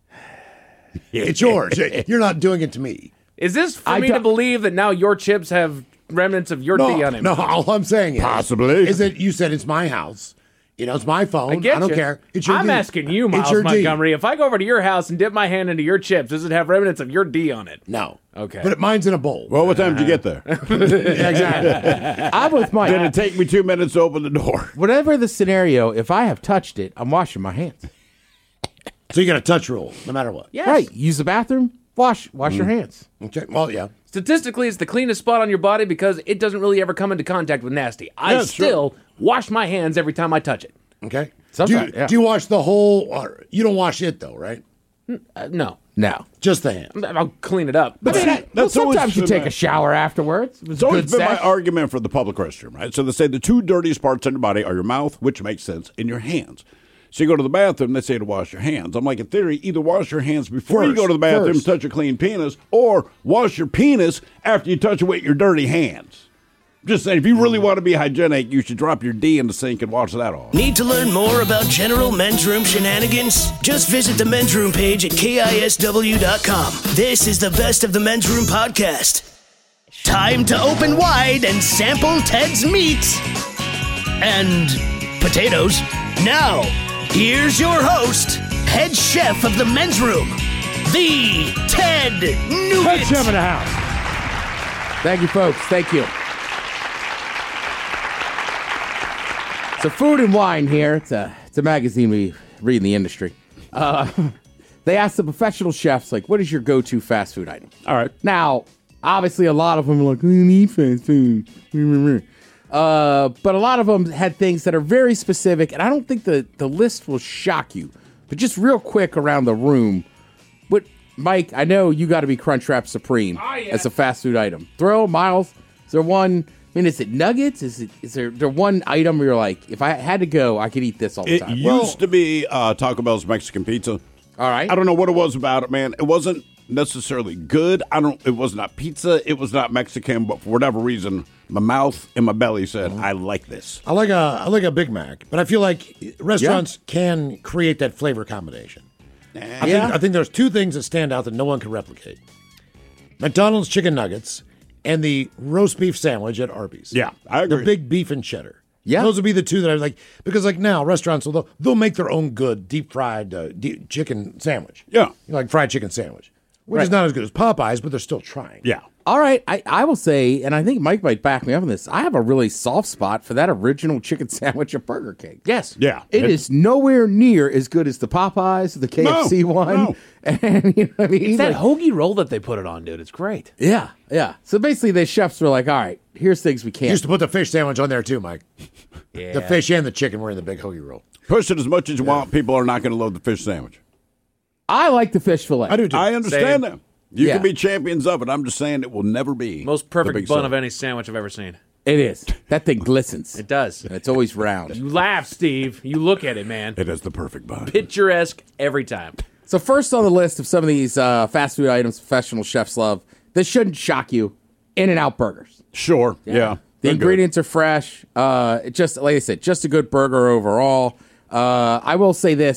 S9: It's yours. You're not doing it to me.
S10: Is this for
S8: I
S10: me to
S8: don't-
S10: believe that now your chips have remnants of your
S9: No,
S10: D on him?
S9: no. All I'm saying is,
S7: Possibly.
S9: is that you said it's my house. You know, it's my phone.
S10: I get
S9: don't
S10: you.
S9: care. It's your
S10: I'm
S9: D.
S10: asking you,
S9: It's
S10: Miles
S9: your D.
S10: Montgomery. If I go over to your house and dip my hand into your chips, does it have remnants of your D on it?
S9: No.
S10: Okay.
S9: But mine's in a bowl.
S7: Well, what time did you get there?
S9: Yeah, exactly.
S8: I'm with Mike.
S7: Did it take me two minutes to open the door?
S8: Whatever the scenario, if I have touched it, I'm washing my hands.
S9: So you got a touch rule, no matter what.
S10: Yes.
S8: Right. Use the bathroom, wash wash your hands.
S9: Okay. Well, yeah.
S10: Statistically, it's the cleanest spot on your body because it doesn't really ever come into contact with nasty. I
S7: Yeah,
S10: still wash my hands every time I touch it.
S9: Okay. Do you,
S8: Sometimes, yeah.
S9: do you wash the whole? Or you don't wash it though, right?
S10: Uh, no.
S8: No.
S9: Just the hand.
S10: I'll clean it up.
S8: I mean, I- well,
S7: that's always
S8: sometimes you
S7: been
S8: take
S7: my-
S8: a shower afterwards. It was
S7: It's always
S8: good
S7: been my
S8: sex.
S7: argument for the public restroom, right? So they say the two dirtiest parts in your body are your mouth, which makes sense, and your hands. So you go to the bathroom, they say to wash your hands. I'm like, in theory, either wash your hands before you
S9: First,
S7: go to the bathroom
S9: first.
S7: and touch a clean penis, or wash your penis after you touch it with your dirty hands. Just saying, if you really want to be hygienic, you should drop your D in the sink and wash that off.
S11: Need to learn more about general men's room shenanigans? Just visit the men's room page at K I S W dot com. This is the Best of the Men's Room podcast. Time to open wide and sample Ted's meat and potatoes. Now, here's your host, head chef of the men's room, the Ted Nugent.
S9: Head chef in the house.
S8: Thank you, folks. Thank you. So, Food and Wine here. It's a it's a magazine we read in the industry. Uh, they asked the professional chefs, like, what is your go-to fast food item?
S7: All right.
S8: Now, obviously, a lot of them are like, we don't eat fast food. Uh, but a lot of them had things that are very specific, and I don't think the, the list will shock you. But just real quick around the room, what Mike, I know you got to be Crunchwrap Supreme as a fast food item. Thrill, Miles, is there one? I mean, is it nuggets? Is it is there, there one item where you're like, if I had to go, I could eat this all the
S7: It
S8: time?
S7: used to be uh, Taco Bell's Mexican pizza.
S8: All right.
S7: I don't know what it was about it, man. It wasn't necessarily good. I don't. It was not pizza. It was not Mexican. But for whatever reason, my mouth and my belly said, "I like this."
S9: I like a I like a Big Mac, but I feel like restaurants can create that flavor combination. I think
S8: Yeah.
S9: I think there's two things that stand out that no one can replicate: McDonald's chicken nuggets and the roast beef sandwich at Arby's.
S7: Yeah, I agree.
S9: The big beef and cheddar.
S8: Yeah.
S9: Those would be the two that I like because like now restaurants will they'll, they'll make their own good deep fried uh, deep chicken sandwich.
S7: Yeah.
S9: like fried chicken sandwich, which
S8: Right.
S9: is not as good as Popeyes, but they're still trying.
S7: Yeah.
S8: All right, I, I will say, and I think Mike might back me up on this, I have a really soft spot for that original chicken sandwich at Burger King.
S10: Yes.
S7: Yeah.
S8: It is nowhere near as good as the Popeyes, the K F C
S7: No,
S8: one.
S7: no.
S8: And you know what I mean?
S10: It's that
S8: Like-
S10: hoagie roll that they put it on, dude. It's great.
S8: yeah, yeah. So basically, the chefs were like, all right, here's things we can't.
S9: Used to put the fish sandwich on there too, Mike.
S10: Yeah.
S9: The fish and the chicken were in the big hoagie roll.
S7: Push it as much as you want. People are not going to love the fish sandwich.
S8: I like the fish fillet.
S9: I do too.
S7: I understand
S10: Same.
S7: that. You
S8: Yeah.
S7: can be champions of it. I'm just saying it will never be
S10: Most
S7: the
S10: perfect
S7: big
S10: bun
S7: seller.
S10: of any sandwich I've ever seen.
S8: It is. That thing glistens.
S10: It does.
S8: And it's always round.
S10: You laugh, Steve. You look at it, man.
S7: It is the perfect bun.
S10: Picturesque every time.
S8: So first on the list of some of these uh, fast food items professional chefs love, this shouldn't shock you, In-N-Out burgers.
S7: Sure. Yeah.
S8: The
S7: They're good.
S8: ingredients are fresh. Uh, it just like I said, just a good burger overall. Uh, I will say this: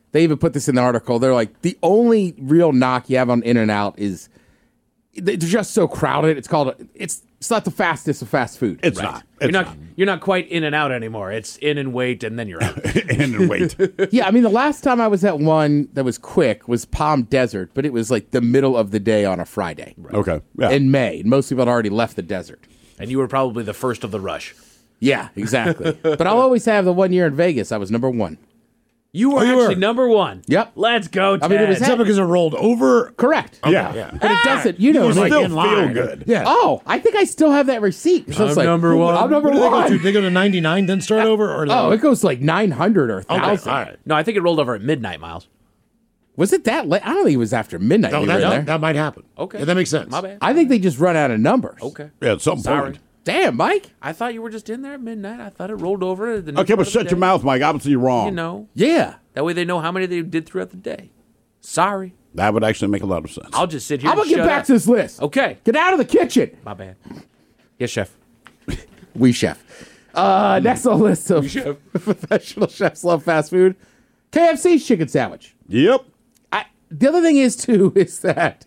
S8: They even put this in the article. They're like, the only real knock you have on In-N-Out is they're just so crowded. It's called, it's it's not the fastest of fast food.
S7: It's
S10: Right.
S7: not.
S10: You're
S7: It's
S10: not,
S7: not.
S10: you're not quite in and out anymore. It's in and wait, and then you're out.
S7: In and wait.
S8: Yeah, I mean, the last time I was at one that was quick was Palm Desert, but it was like the middle of the day on a Friday.
S7: Okay. Yeah.
S8: In May. And most people had already left the desert.
S10: And you were probably the first of the rush.
S8: Yeah, exactly. But I'll always have the one year in Vegas. I was number one.
S10: You were
S9: Oh, you
S10: actually
S9: were.
S10: number one.
S8: Yep.
S10: Let's go, Ted.
S8: I mean, it was
S9: Is that because it rolled over?
S8: correct.
S7: yeah.
S9: Yeah.
S8: But it doesn't, you know,
S9: was
S8: like,
S9: like
S7: Still
S9: in
S7: feel
S9: line.
S7: good.
S9: Yeah.
S8: oh, I think I still have that receipt. So it's
S10: I'm
S8: like,
S10: number one.
S8: I'm number
S9: What do they go
S8: one.
S9: to? They go to ninety-nine, then start over? Or
S8: Oh, it goes like nine hundred or one
S9: okay.
S8: thousand.
S9: All right.
S10: No, I think it rolled over at midnight, Miles.
S8: Was it that late? I don't think it was after midnight.
S9: No,
S8: we
S9: that,
S8: were in
S9: that,
S8: there.
S9: that might happen.
S10: Okay.
S9: Yeah, that makes sense.
S10: My bad.
S8: I think they just run out of numbers.
S10: Okay.
S7: Yeah, at some
S10: Sorry.
S7: point.
S8: Damn, Mike.
S10: I thought you were just in there at midnight. I thought it rolled over. At the
S7: Okay, but shut your mouth, Mike. Obviously, you're wrong.
S10: You know.
S8: Yeah.
S10: That way they know how many they did throughout the day. Sorry.
S7: That would actually make a lot of sense.
S10: I'll just sit here
S8: I'm
S10: and
S8: going to get
S10: shut
S8: back
S10: up.
S8: to this list.
S10: Okay.
S8: Get out of the kitchen.
S10: My bad. Yes, chef.
S8: We chef. Uh, next on the list of professional chefs love fast food, K F C's chicken sandwich.
S7: Yep.
S8: I, the other thing is, too, is that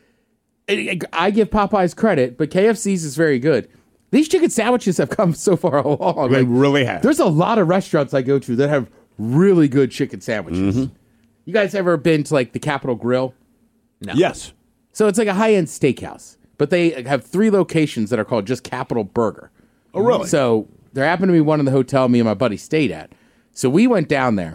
S8: I give Popeyes credit, but K F C's is very good. These chicken sandwiches have come so far along.
S7: They
S8: Like,
S7: really have.
S8: there's a lot of restaurants I go to that have really good chicken sandwiches.
S7: Mm-hmm.
S8: You guys ever been to, like, the Capitol Grill?
S10: No.
S7: Yes.
S8: So it's like a high-end steakhouse, but they have three locations that are called just Capitol Burger.
S7: Oh, really?
S8: So there happened to be one in the hotel me and my buddy stayed at. So we went down there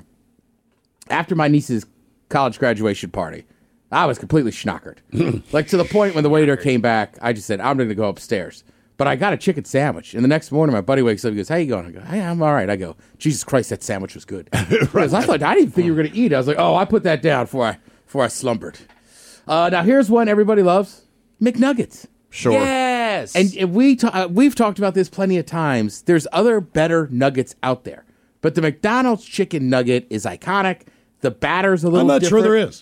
S8: after my niece's college graduation party. I was completely schnockered. Like, to the point when the waiter came back, I just said, I'm going to go upstairs. But I got a chicken sandwich. And the next morning, my buddy wakes up and goes, how you going? I go, hey, I'm all right. I go, Jesus Christ, that sandwich was good. Because I thought, I didn't think you were going to eat. I was like, oh, I put that down before I, before I slumbered. Uh, now, here's one everybody loves. McNuggets.
S7: Sure.
S10: Yes.
S8: And, and we ta- uh, we've talked about this plenty of times. There's other better nuggets out there. But the McDonald's chicken nugget is iconic. The batter's a little
S9: I'm not
S8: different.
S9: sure there is.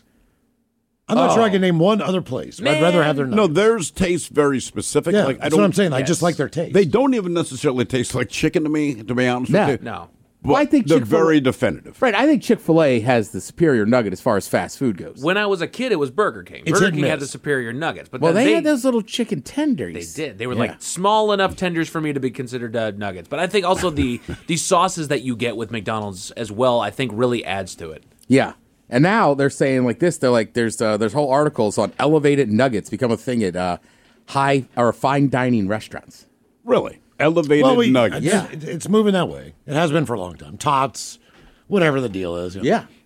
S9: I'm not
S8: Oh.
S9: sure I can name one other place. I'd rather have their
S7: No,
S9: nuggets.
S7: theirs taste very specific.
S9: Yeah,
S7: like, I
S9: that's
S7: don't,
S9: what I'm saying. I
S10: yes.
S9: just like their taste.
S7: They don't even necessarily taste like chicken to me, to be honest
S8: No.
S7: with you.
S10: No.
S7: But
S8: Well, I think
S7: they're
S8: Chick-fil-A-
S7: very definitive.
S8: Right, I think Chick-fil-A has the superior nugget as far as fast food goes.
S10: When I was a kid, it was Burger King.
S9: It's
S10: Burger
S9: hit and
S10: King had the
S9: miss.
S10: superior nuggets. But
S8: well,
S10: then
S8: they,
S10: they
S8: had those little chicken tenders.
S10: They did. They were
S8: Yeah.
S10: like small enough tenders for me to be considered uh, nuggets. But I think also the the sauces that you get with McDonald's as well, I think really adds to it.
S8: Yeah. And now they're saying like this. They're like, there's uh, there's whole articles on elevated nuggets become a thing at uh, high or fine dining restaurants.
S7: Really. Elevated
S9: well, we,
S7: nuggets.
S9: Yeah, it, it's moving that way. It has been for a long time. Tots, whatever the deal is. you know.
S8: Yeah.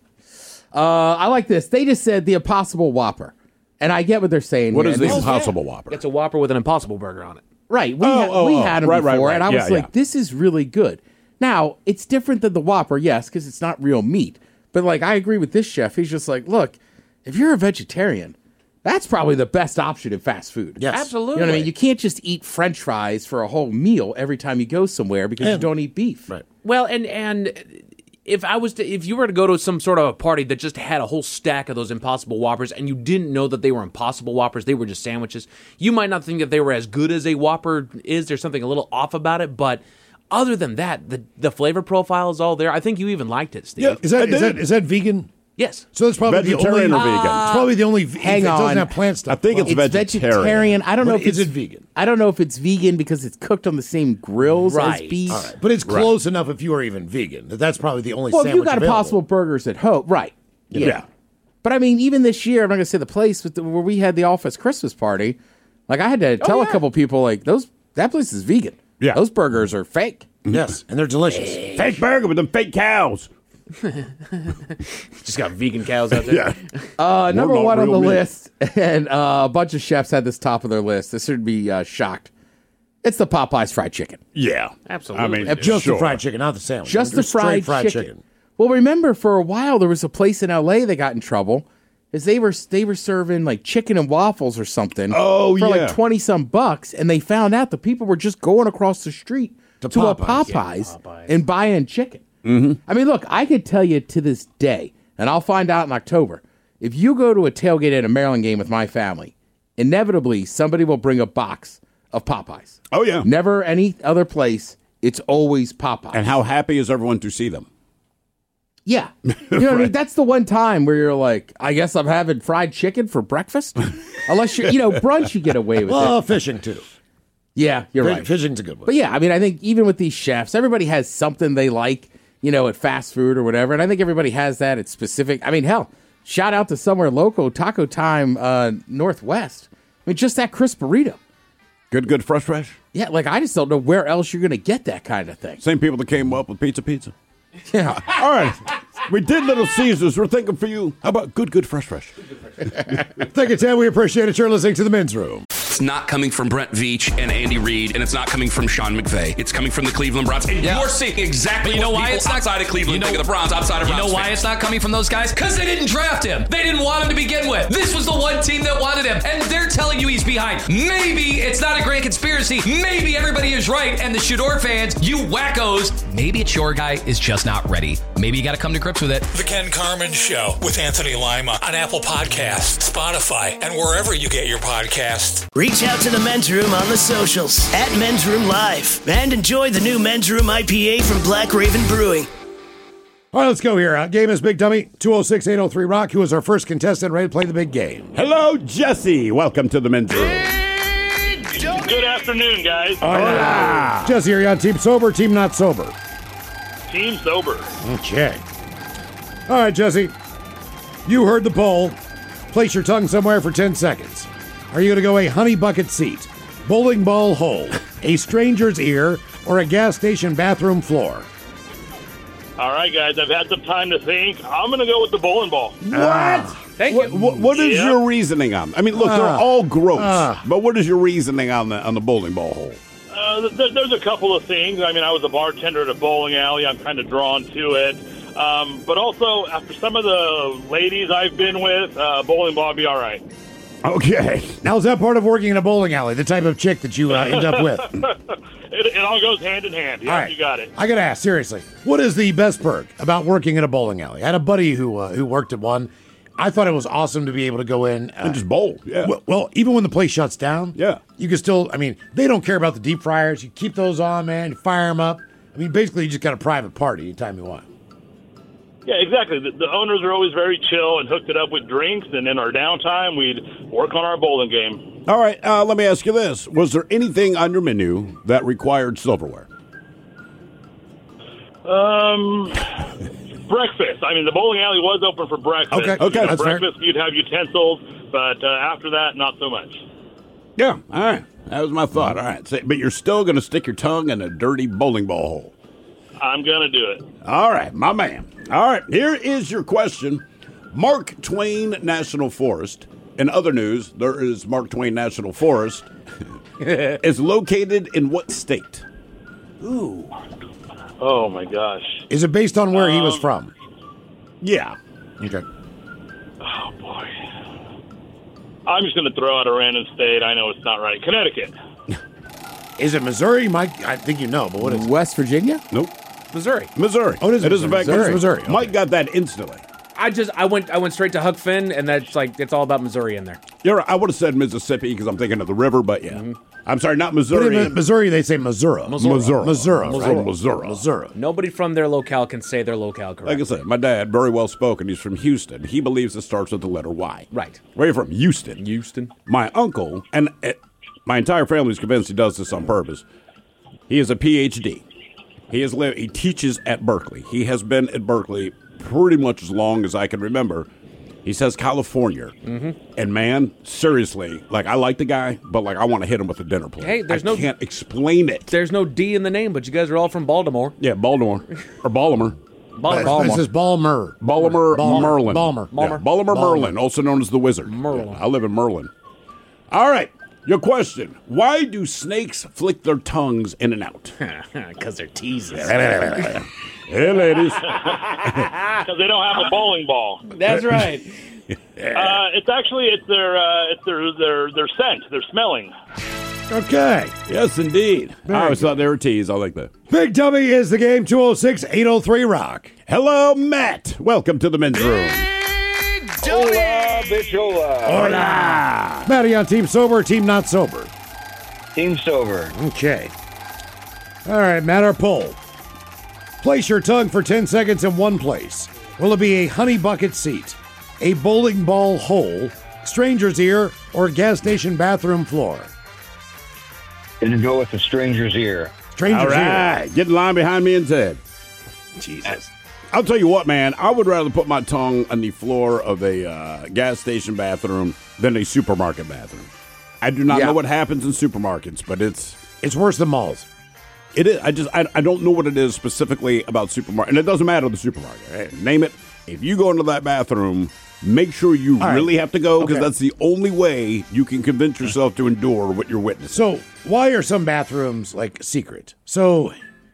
S8: Uh, I like this. They just said the Impossible Whopper. And I get what they're saying.
S7: What
S8: here.
S7: is
S8: And
S7: the
S8: this
S7: Impossible Whopper?
S10: It's a Whopper with an Impossible Burger on it.
S8: Right. We,
S7: Oh,
S8: had,
S7: oh,
S8: we
S7: oh.
S8: had them
S7: Right, right,
S8: before,
S7: right.
S8: and I was
S7: Yeah,
S8: like,
S7: yeah.
S8: this is really good. Now, it's different than the Whopper, yes, because it's not real meat. But, like, I agree with this chef. He's just like, look, if you're a vegetarian, that's probably the best option in fast food.
S9: Yes.
S10: Absolutely.
S8: You know what I mean? You can't just eat French fries for a whole meal every time you go somewhere because you
S9: And-
S8: don't eat beef.
S9: Right.
S10: Well, and and if I was to, if you were to go to some sort of a party that just had a whole stack of those Impossible Whoppers and you didn't know that they were Impossible Whoppers, they were just sandwiches, you might not think that they were as good as a Whopper is. There's something a little off about it, but other than that, the the flavor profile is all there. I think you even liked it, Steve.
S9: Yeah, is that
S7: I
S9: is
S7: did.
S9: that is that vegan?
S10: Yes.
S9: So that's probably
S7: Vegetarian
S9: the
S7: or
S9: only,
S7: vegan?
S9: It's probably the only. v-
S8: Hang
S9: it
S8: on.
S9: doesn't have plant stuff.
S7: I think it's
S8: It's
S7: vegetarian.
S8: vegetarian. I don't know
S9: But
S8: if
S9: is
S8: it's
S9: it vegan?
S8: I don't know if it's vegan because it's cooked on the same grills as
S10: Right.
S8: beef.
S9: All right. But it's close enough if you are even vegan. That that's probably the only
S8: Well, if
S9: sandwich
S8: you got
S9: available.
S8: Impossible Burgers at home, right? Yeah.
S7: Yeah.
S8: But I mean, even this year, I'm not going to say the place, but the, where we had the office Christmas party, like I had to tell
S10: yeah.
S8: a couple people, like those that place is vegan.
S7: Yeah.
S8: those burgers are fake.
S9: Yes, and they're delicious.
S7: Fake burger with them fake cows.
S10: Just got vegan cows out there.
S7: Yeah.
S8: Uh, number
S7: not
S8: one on
S7: real
S8: the
S7: meat.
S8: list, and uh, a bunch of chefs had this top of their list. This should be uh, shocked. It's the Popeyes fried chicken.
S7: Yeah.
S10: Absolutely.
S7: I mean,
S9: Just
S7: sure.
S9: the fried chicken, not the sandwich.
S8: Just the
S9: Straight
S8: fried,
S9: fried
S8: chicken. Well, remember for a while there was a place in L A that got in trouble is they were they were serving like chicken and waffles or something.
S7: Oh,
S8: for
S7: yeah.
S8: like twenty some bucks, and they found out the people were just going across the street to,
S9: To
S8: a
S9: Popeyes.
S8: Popeyes,
S10: Popeyes.
S8: and buying chicken. Mm-hmm. I mean, look, I could tell you to this day, and I'll find out in October. If you go to a tailgate at a Maryland game with my family, inevitably somebody will bring a box of Popeyes.
S7: Oh, yeah.
S8: Never any other place. It's always Popeyes.
S7: And how happy is everyone to see them?
S8: Yeah. You know what I mean? That's the one time where you're like, I guess I'm having fried chicken for breakfast. Unless you're, you know, brunch, you get away with
S9: well,
S8: it.
S9: fishing too.
S8: Yeah, you're
S9: F-
S8: right.
S9: Fishing's a good one.
S8: But yeah, I mean, I think even with these chefs, everybody has something they like, you know, at fast food or whatever. And I think everybody has that at specific. I mean, hell, shout out to somewhere local, Taco Time uh, Northwest. I mean, just that crisp burrito.
S7: Good, good, fresh, fresh.
S8: Yeah, like I just don't know where else you're going to get that kind of thing.
S7: Same people that came up with Pizza Pizza.
S8: Yeah.
S7: All right. We did Little Caesars. We're thinking for you. How about good, good, fresh, fresh?
S9: Thank you, Tim. We appreciate it. You're listening to The Men's Room.
S1: It's not coming from Brent Veach and Andy Reid, and it's not coming from Sean McVay. It's coming from the Cleveland Browns. And
S13: Yeah.
S1: you're seeing exactly
S13: But you know
S1: what
S13: why
S1: people
S13: it's not-
S1: outside of Cleveland
S13: you know-
S1: think of the Browns, outside of
S13: You
S1: Browns
S13: know why
S1: fans.
S13: it's not coming from those guys? Because they didn't draft him. They didn't want him to begin with. This was the one team that wanted him, and they're telling you he's behind. Maybe it's not a great conspiracy. Maybe everybody is right, and the Shador fans, you wackos, maybe it's your guy is just not ready. Maybe you got to come to grips with it.
S5: The Ken Carmen Show with Anthony Lima on Apple Podcasts, Spotify, and wherever you get your podcasts.
S11: Reach out to the Men's Room on the socials at Men's Room Live and enjoy the new Men's Room I P A from Black Raven Brewing.
S9: All right, let's go here. Uh, game is Big Dummy, two oh six, eight oh three Rock, who is our first contestant ready to play the big game.
S7: Hello, Jesse. Welcome to the Men's Room.
S12: Good afternoon, guys.
S9: Oh, yeah. Jesse, are you on Team Sober, Team Not Sober?
S12: Team sober.
S9: Okay. All right, Jesse. You heard the poll. Place your tongue somewhere for ten seconds. Are you going to go a honey bucket seat, bowling ball hole, a stranger's ear, or a gas station bathroom floor?
S12: All right, guys, I've had some time to think. I'm going to go with the bowling ball.
S7: What?
S10: Thank
S7: What,
S10: you.
S7: what, what is
S12: Yeah.
S7: your reasoning on? I mean, look, they're
S9: Ah.
S7: all gross,
S9: Ah.
S7: but what is your reasoning on the on the bowling ball hole?
S12: Uh, th- there's a couple of things. I mean, I was a bartender at a bowling alley. I'm kind of drawn to it. Um, but also, after some of the ladies I've been with, uh, bowling ball would be all right.
S7: Okay.
S9: Now, is that part of working in a bowling alley, the type of chick that you uh, end up with?
S12: It, it all goes hand in hand. Yeah,
S9: All right.
S12: you got it.
S9: I got to ask, seriously, what is the best perk about working in a bowling alley? I had a buddy who uh, who worked at one. I thought it was awesome to be able to go in uh,
S7: And just bowl. Yeah.
S9: Well, well, even when the place shuts down,
S7: Yeah.
S9: you can still. I mean, they don't care about the deep fryers. You keep those on, man. You fire them up. I mean, basically, you just got a private party anytime you want.
S12: Yeah, exactly. The, the owners are always very chill and hooked it up with drinks, and in our downtime, we'd work on our bowling game.
S7: All right, uh, let me ask you this. Was there anything on your menu that required silverware?
S12: Um, breakfast. I mean, the bowling alley was open for breakfast.
S9: Okay,
S7: okay,
S12: You know,
S7: that's fair.
S12: breakfast, you'd have utensils, but uh, after that, not so much.
S7: Yeah, all right. That was my thought. All right. So, but you're still going to stick your tongue in a dirty bowling ball hole.
S12: I'm going to do it.
S7: All right, my man. All right, here is your question. Mark Twain National Forest. In other news, there is Mark Twain National Forest. is located in what state?
S9: Ooh.
S12: Oh, my gosh.
S9: Is it based on where he was
S12: Um,
S9: from?
S7: Yeah.
S9: Okay.
S12: Oh, boy. I'm just going to throw out a random state. I know it's not right. Connecticut.
S9: Is it Missouri, Mike? I think you know, but what is it?
S8: West Virginia?
S7: Nope.
S10: Missouri.
S7: Missouri.
S9: Oh, it is
S7: It is in
S9: Missouri.
S7: fact
S9: Missouri. Missouri. Okay.
S7: Mike got that instantly.
S10: I just I went I went straight to Huck Finn, and that's like it's all about Missouri in there.
S7: You're right. I would have said Mississippi because I'm thinking of the river, but yeah.
S10: Mm-hmm.
S7: I'm sorry, not
S9: But in
S7: Missouri.
S9: Missouri, they say Missouri.
S7: Missouri.
S9: Missouri.
S7: Missouri.
S9: Right?
S7: Missouri.
S9: Missouri.
S10: Nobody from their locale can say their locale correctly.
S7: Like I said, my dad, very well spoken. He's from Houston. He believes it starts with the letter Y.
S10: Right.
S7: Where are you from? Houston.
S10: Houston.
S7: My uncle, and uh, my entire family is convinced he does this on purpose. He is a P H D. He is li- he teaches at Berkeley. He has been at Berkeley pretty much as long as I can remember. He says California.
S10: Mm-hmm.
S7: And man, seriously, like I like the guy, but like I want to hit him with a dinner plate.
S10: Hey, there's
S7: I
S10: no-
S7: can't explain it.
S10: There's no D in the name, but you guys are all from Baltimore.
S7: Yeah, Baltimore or Baltimore.
S10: Baltimore.
S9: This is Balmer.
S7: Balmer
S9: Balmer.
S7: Merlin.
S9: Balmer.
S7: Yeah, Balmer Merlin, also known as the Wizard.
S10: Merlin.
S7: Yeah, I live in Merlin. All right, your question. Why do snakes flick their tongues in and out?
S10: Because they're teasers.
S7: Hey, ladies.
S12: Because they don't have a bowling ball.
S10: That's right.
S12: Uh, it's actually it's their uh, it's their their their scent. They're smelling.
S9: Okay.
S7: Yes, indeed.
S9: Very
S7: I always
S9: good.
S7: thought they were teased. I like that.
S9: Big Dummy is the game, two oh six, eight oh three Rock.
S7: Hello, Matt. Welcome to the men's room.
S2: Hola, bichola.
S7: Hola.
S9: Matty on Team Sober, Team Not Sober.
S2: Team sober.
S9: Okay. All right, Matt, our poll. Place your tongue for ten seconds in one place. Will it be a honey bucket seat, a bowling ball hole, stranger's ear, or gas station bathroom floor?
S2: Gonna go with the stranger's ear.
S9: Stranger's
S7: All right.
S9: ear.
S7: Get in line behind me and Ted.
S9: Jesus.
S7: I'll tell you what, man. I would rather put my tongue on the floor of a uh, gas station bathroom than a supermarket bathroom. I do not
S8: Yeah.
S7: know what happens in supermarkets, but it's
S9: It's worse than malls.
S7: it is. I just I, I don't know what it is specifically about supermarket, and it doesn't matter the supermarket. Hey, name it. If you go into that bathroom, make sure you
S9: All right.
S7: really have to go because
S9: Okay.
S7: that's the only way you can convince yourself to endure what you're witnessing.
S9: So, why are some bathrooms like secret? So,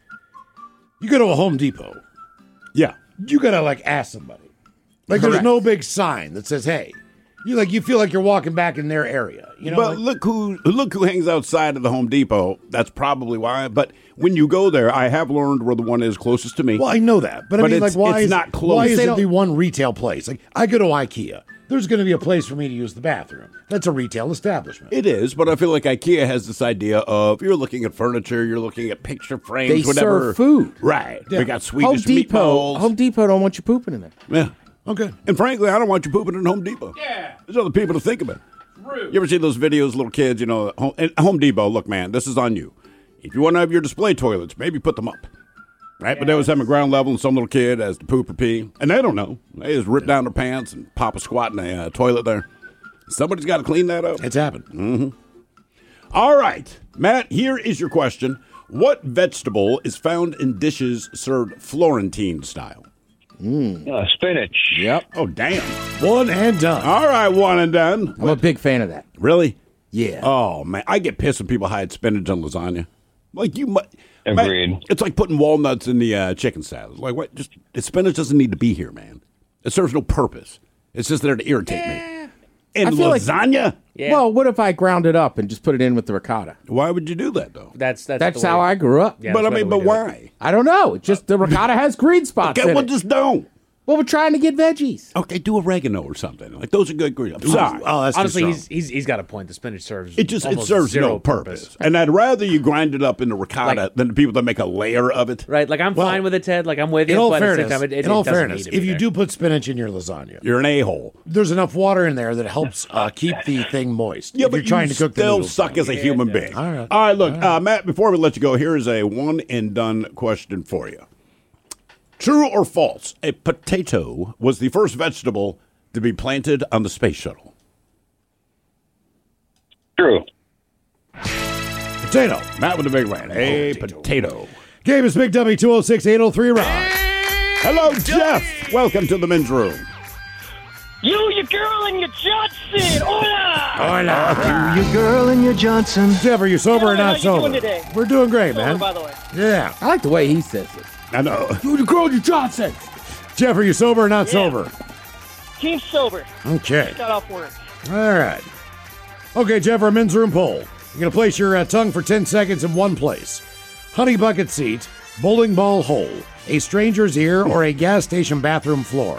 S9: you go to a Home Depot,
S7: yeah,
S9: you gotta like ask somebody. Like, there's
S7: Correct.
S9: no big sign that says, "Hey." You like you feel like you're walking back in their area, you know.
S7: but
S9: like-
S7: look who look who hangs outside of the Home Depot. That's probably why. But when you go there, I have learned where the one is closest to me.
S9: well, I know that, but,
S7: But
S9: I mean,
S7: it's-
S9: like, why
S7: it's
S9: is
S7: not close.
S9: Why is
S7: They
S9: it
S7: don't-
S9: the one retail place? Like, I go to IKEA. There's going to be a place for me to use the bathroom. That's a retail establishment.
S7: It is, but I feel like IKEA has this idea of you're looking at furniture, you're looking at picture frames,
S8: They
S7: whatever.
S8: serve food.
S7: Right.
S8: Yeah.
S7: We got
S8: Home
S7: Swedish
S8: Depot.
S7: meatballs.
S8: Home Depot don't want you pooping in there.
S7: Yeah.
S9: Okay.
S7: And frankly, I don't want you pooping in Home Depot. Yeah. There's other people to think about. You ever see those videos, little kids, you know, at Home, at Home Depot, look, man, this is on you. If you want to have your display toilets, maybe put them up. Right? But they always have them at ground level, and some little kid has to poop or pee. And they don't know. They just rip down their pants and pop a squat in the uh, toilet there. Somebody's got to clean that up.
S9: It's happened.
S7: Mm-hmm. All right. Matt, here is your question. What vegetable is found in dishes served Florentine style?
S8: Mm.
S2: Uh, spinach.
S8: Yep.
S7: Oh, damn.
S9: One and done.
S7: All right, one and done.
S8: I'm a big fan of that.
S7: Really?
S8: Yeah.
S7: Oh, man. I get pissed when people hide spinach on lasagna. Like, you might.
S2: Agreed.
S7: It's like putting walnuts in the uh, chicken salad. Like, what? Just the spinach doesn't need to be here, man. It serves no purpose. It's just there to irritate me. And
S8: I feel like-
S7: lasagna?
S10: Yeah.
S8: Well, what if I ground it up and just put it in with the ricotta?
S7: Why would you do that, though?
S10: That's that's,
S8: That's
S10: the
S8: how
S10: way-
S8: I grew up.
S10: Yeah,
S7: but I
S10: that's
S7: mean,
S10: the
S7: but
S10: way we do it.
S7: why?
S8: I don't know. It's just the ricotta has green spots
S7: Okay,
S8: in
S7: well,
S8: it.
S7: just don't.
S8: Well, we're trying to get veggies.
S7: Okay, do oregano or something. Like, those are good greens. I'm sorry.
S9: Oh, that's
S10: Honestly,
S9: too
S10: he's,
S9: strong.
S10: he's he's got a point. The spinach serves
S7: It just it
S10: almost
S7: serves
S10: zero
S7: no purpose. And I'd rather you grind it up into ricotta
S10: Like-
S7: than the people that make a layer of it.
S10: Right, like I'm
S9: Well,
S10: fine with it, Ted. Like I'm with
S9: In
S10: you.
S9: all
S10: but
S9: fairness,
S10: at the same time, it, it,
S9: in all
S10: it doesn't
S9: fairness,
S10: need to be
S9: if you
S10: there.
S9: do put spinach in your lasagna,
S7: You're an a-hole.
S9: there's enough water in there that helps uh, keep the thing moist.
S7: Yeah,
S9: if
S7: but
S9: you're trying
S7: you
S9: to cook the
S7: still
S9: noodles.
S7: suck as a human being.
S9: All right.
S7: All right, look, Uh, Matt, before we let you go, here is a one and done question for you. True or false, a potato was the first vegetable to be planted on the space shuttle?
S2: True.
S9: Potato.
S7: Matt with the big red. A potato.
S9: Game is Big Dummy two oh six eight oh three Rock.
S7: Hello, Jeff. Welcome to the men's room.
S14: You, your girl, and your Johnson. Hola.
S9: Hola.
S14: You, your girl, and your Johnson.
S9: Jeff, are you sober or
S14: How
S9: not
S14: you
S9: sober?
S14: doing today?
S9: We're doing great,
S14: Sober,
S9: man.
S14: by the way.
S9: Yeah.
S8: I like the way he says it.
S7: I know.
S8: You the girl, you Johnson.
S9: Jeff, are you sober or not
S14: Yeah.
S9: sober?
S14: Team sober.
S9: Okay.
S14: Just got off work.
S9: All right. Okay, Jeff, our men's room poll. You're going to place your uh, tongue for ten seconds in one place. Honey bucket seat, bowling ball hole, a stranger's ear, or a gas station bathroom floor.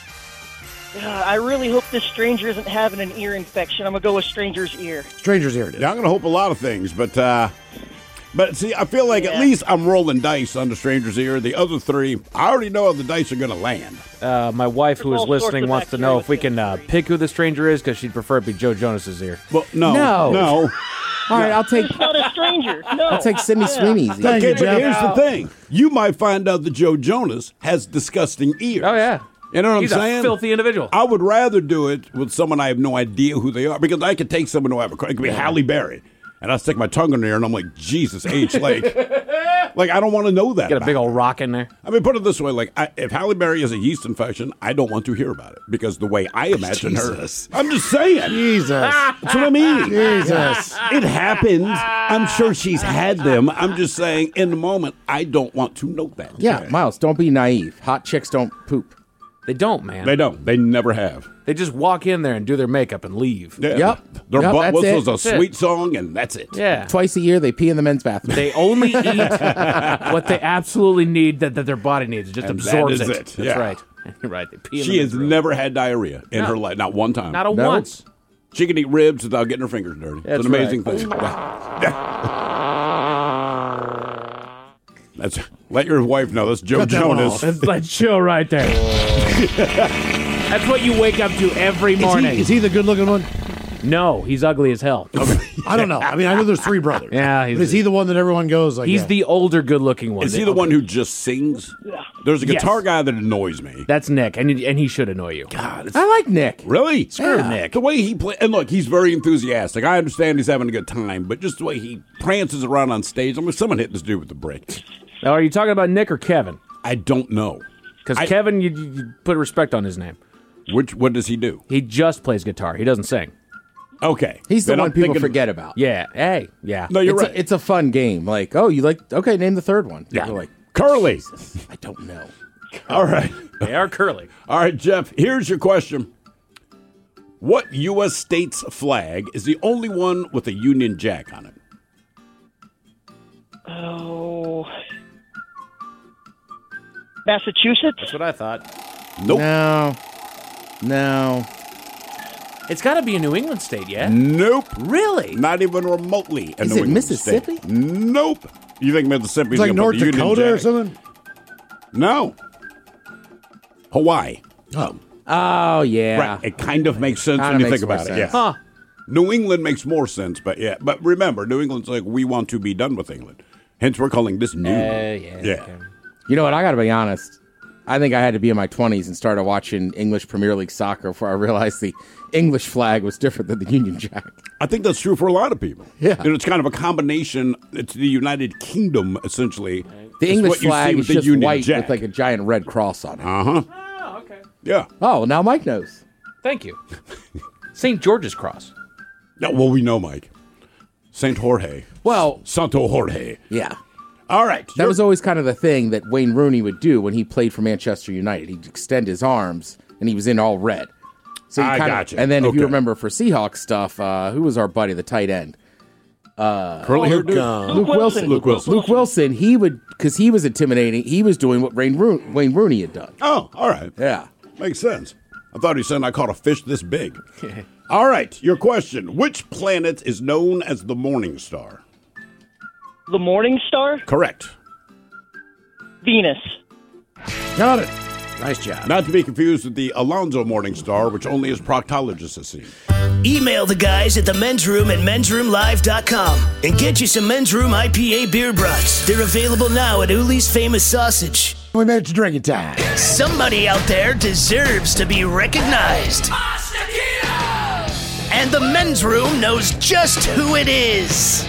S14: Uh, I really hope this stranger isn't having an ear infection. I'm going to go with stranger's ear.
S9: Stranger's ear it is.
S7: Yeah, I'm going to hope a lot of things, but uh, but see, I feel like at
S14: Yeah.
S7: least I'm rolling dice on the stranger's ear. The other three, I already know how the dice are going to land.
S10: Uh, my wife, who
S14: There's
S10: is
S14: all sorts
S10: listening,
S14: of
S10: wants to
S14: bacteria
S10: know if we
S14: within
S10: can uh, pick who the stranger is because she'd prefer it be Joe Jonas's ear.
S7: Well, no,
S8: No.
S7: no.
S8: All right, I'll take
S14: It's not a stranger. No.
S8: I'll take Sydney
S14: Yeah.
S8: Sweeney's.
S9: Thank
S7: Okay,
S9: you,
S7: but
S9: Jeff.
S7: here's the thing: you might find out that Joe Jonas has disgusting ears.
S10: Oh yeah,
S7: You know what
S10: he's
S7: I'm
S10: a
S7: saying?
S10: filthy individual.
S7: I would rather do it with someone I have no idea who they are because I could take someone who I have a it could be Halle Berry, and I stick my tongue in there and I'm like, Jesus H, like, like I don't want to know that.
S10: Got a
S7: about
S10: big
S7: her.
S10: old rock in there.
S7: I mean, put it this way: like, I, if Halle Berry has a yeast infection, I don't want to hear about it because the way I imagine
S9: Jesus.
S7: her. I'm just saying.
S9: Jesus.
S7: That's what I mean.
S9: Jesus.
S7: It happens. I'm sure she's had them. I'm just saying, in the moment, I don't want to know that.
S8: Yeah, Miles, don't be naive. Hot chicks don't poop.
S10: They don't, man.
S7: They don't. They never have.
S10: They just walk in there and do their makeup and leave.
S7: Yeah.
S8: Yep.
S7: Their
S8: Yep,
S7: butt
S8: that's
S7: whistles
S8: it.
S7: a
S10: That's it.
S7: sweet song, and that's it.
S10: Yeah.
S8: Twice a year, they pee in the men's bathroom.
S10: They only eat what they absolutely need that, that their body needs. It just
S7: And that
S10: absorbs
S7: is
S10: it.
S7: it.
S10: That's
S7: Yeah.
S10: right. You're right. They pee in
S7: She
S10: the
S7: has
S10: men's room.
S7: never had diarrhea in
S10: No.
S7: her life, not one time.
S10: Not a
S8: No.
S10: once.
S7: She can eat ribs without getting her fingers dirty.
S10: That's
S7: it's an amazing
S10: right.
S7: thing. Yeah. Yeah. That's Let your wife know. That's Joe
S9: Cut that one
S7: Jonas.
S9: off.
S8: That's like chill right there. That's what you wake up to every morning.
S9: Is he, is he the good-looking one?
S10: No, he's ugly as hell.
S9: I don't know. I mean, I know there's three brothers.
S10: Yeah, he's,
S9: but is he the one that everyone goes like?
S10: He's
S9: yeah.
S10: the older, good-looking one.
S7: Is he the one who just sings? There's a guitar
S10: Yes.
S7: guy that annoys me.
S10: That's Nick, and and he should annoy you.
S7: God, it's
S8: I like Nick.
S7: really?
S10: Screw Nick.
S7: The way he plays, and look, he's very enthusiastic. I understand he's having a good time, but just the way he prances around on stage, I mean, someone hit this dude with the brick.
S10: Now, are you talking about Nick or Kevin?
S7: I don't know.
S10: Because
S7: I-
S10: Kevin, you, you put respect on his name.
S7: Which, what does he do?
S10: He just plays guitar. He doesn't sing.
S7: Okay.
S8: He's the
S7: Then
S8: one
S7: I'm
S8: people
S7: thinking-
S8: forget about.
S10: Yeah. Hey. Yeah.
S7: No, you're
S8: it's
S7: right.
S8: A, it's a fun game. Like, oh, you like? Okay, name the third one.
S7: Yeah.
S8: You're like,
S7: Curly.
S8: I don't know.
S7: All right.
S10: They are curly.
S7: All right, Jeff, here's your question. What U S state's flag is the only one with a Union Jack on it?
S14: Oh. Massachusetts?
S10: That's what I thought.
S7: Nope.
S8: No. No.
S10: It's got to be a New England state, yeah?
S7: Nope.
S10: Really?
S7: Not even remotely. a
S8: Is
S7: New
S8: it
S7: England
S8: Mississippi?
S7: state. Nope. You think Mississippi's
S9: It's like
S7: gonna
S9: North
S7: put the Union
S9: Dakota or
S7: Jack?
S9: something.
S7: No. Hawaii.
S9: Oh,
S8: Oh yeah.
S7: Right. It kind of makes sense
S8: Kinda
S7: when you
S8: makes
S7: think
S8: more
S7: about it.
S8: sense.
S7: Yeah.
S10: Huh.
S7: New England makes more sense, but yeah. But remember, New England's like, we want to be done with England. Hence, we're calling this new.
S10: Uh, yeah.
S7: yeah.
S10: okay.
S8: You know what? I got to be honest. I think I had to be in my twenties and started watching English Premier League soccer before I realized the English flag was different than the Union Jack.
S7: I think that's true for a lot of people.
S8: Yeah.
S7: You know, it's kind of a combination. It's the United Kingdom, essentially.
S8: The
S7: It's
S8: English
S7: what you see
S8: flag
S7: with
S8: is
S7: the
S8: just
S7: Union
S8: white
S7: Jack.
S8: with like a giant red cross on it.
S7: Uh huh.
S10: Oh, okay.
S7: Yeah.
S8: Oh, now Mike knows.
S10: Thank you. Saint George's Cross.
S7: No, well, we know, Mike. Saint Jorge.
S8: Well,
S7: Santo Jorge.
S8: yeah.
S7: All right.
S8: That was always kind of the thing that Wayne Rooney would do when he played for Manchester United. He'd extend his arms, and he was in all red. So you
S7: I
S8: kinda,
S7: gotcha.
S8: And then if
S7: Okay.
S8: you remember for Seahawks stuff, uh, who was our buddy, the tight end? Uh,
S7: Curly hair
S9: Luke,
S7: dude?
S9: uh,
S8: Luke Wilson.
S7: Luke Wilson.
S8: Luke Wilson. He would, because he was intimidating. He was doing what Wayne, Ro- Wayne Rooney had done.
S7: Oh, all right.
S8: Yeah.
S7: Makes sense. I thought he said I caught a fish this big. All right. Your question. Which planet is known as the Morning Star?
S14: The Morning Star?
S7: Correct.
S14: Venus.
S9: got it. Nice job.
S7: Not to be confused with the Alonzo Morning Star, which only his proctologist has seen.
S11: Email the guys at the men's room at men's room live dot com and get you some Men's Room I P A beer brats. They're available now at Uli's Famous Sausage.
S9: We made it to drinking time.
S11: Somebody out there deserves to be recognized. And the Men's Room knows just who it is.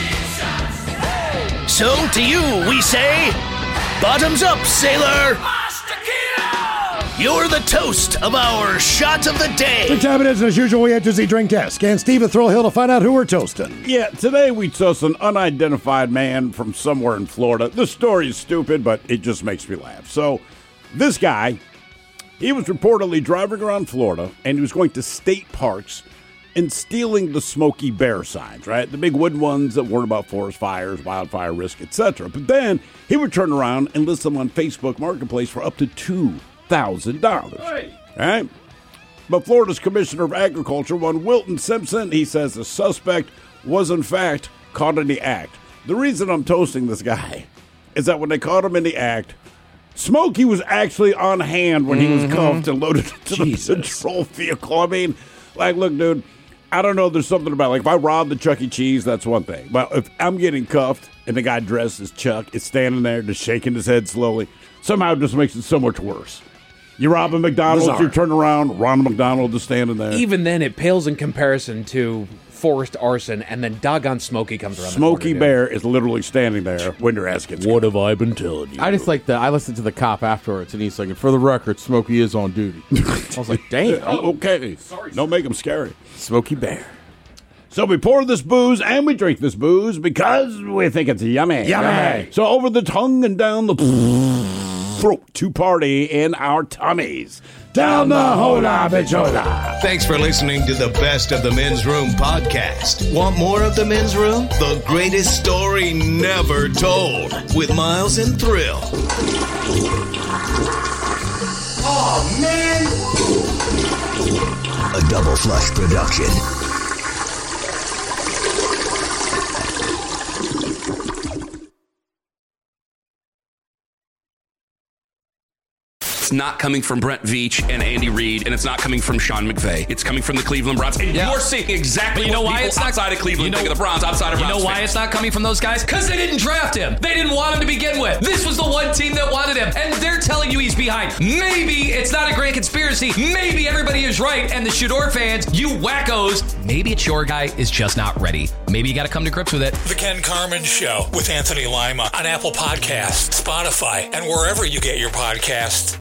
S11: So to you, we say, bottoms up, sailor. You're the toast of our shot of the day.
S9: Good time it is, and as usual, we enter the drink test. Can Steve at Thrill Hill to find out who we're toasting?
S7: Yeah, today we toast an unidentified man from somewhere in Florida. This story is stupid, but it just makes me laugh. So, this guy, he was reportedly driving around Florida, and he was going to state parks and stealing the Smokey Bear signs, right? The big wooden ones that warn about forest fires, wildfire risk, et cetera. But then he would turn around and list them on Facebook Marketplace for up to two thousand dollars. Right? But Florida's Commissioner of Agriculture, one Wilton Simpson, he says the suspect was in fact caught in the act. The reason I'm toasting this guy is that when they caught him in the act, Smokey was actually on hand when he was cuffed and loaded into the patrol vehicle. I mean, like, look, dude, I don't know. There's something about, like, if I robbed the Chuck E. Cheese, that's one thing. But if I'm getting cuffed and the guy dressed as Chuck is standing there just shaking his head slowly, somehow it just makes it so much worse. You rob a McDonald's,
S10: Bizarre.
S7: you turn around, Ronald McDonald is standing there.
S10: Even then, it pales in comparison to forced arson, and then doggone Smokey comes around.
S7: Smokey
S10: the corner,
S7: Bear is literally standing there when your ass gets. What
S10: have I been telling you?
S8: I just like the. I listened to the cop afterwards, and he's like, "For the record, Smokey is on duty." I was like, "Damn,
S7: Oh, okay, don't make him scary."
S8: Smokey Bear.
S7: So we pour this booze and we drink this booze because we think it's yummy.
S9: Yummy.
S7: So over the tongue and down the throat to party in our tummies.
S9: Down the hola bichola.
S6: Thanks for listening to the Best of the Men's Room podcast. Want more of the Men's Room? The greatest story never told with Miles and Thrill.
S11: Oh, man.
S15: A Double Flush production.
S1: It's not coming from Brent Veach and Andy Reid, and it's not coming from Sean McVay. It's coming from the Cleveland Browns. And
S13: Yeah.
S1: you're seeing exactly
S13: But you know
S1: what
S13: why
S1: people
S13: it's not
S1: outside of Cleveland
S13: you know,
S1: think of the Browns, outside of
S13: You
S1: Browns
S13: know why
S1: fans.
S13: it's not coming from those guys? Because they didn't draft him. They didn't want him to begin with. This was the one team that wanted him, and they're telling you he's behind. Maybe it's not a grand conspiracy. Maybe everybody is right, and the Shador fans, you wackos, maybe it's your guy is just not ready. Maybe you got to come to grips with it.
S5: The Ken Carmen Show with Anthony Lima on Apple Podcasts, Spotify, and wherever you get your podcasts.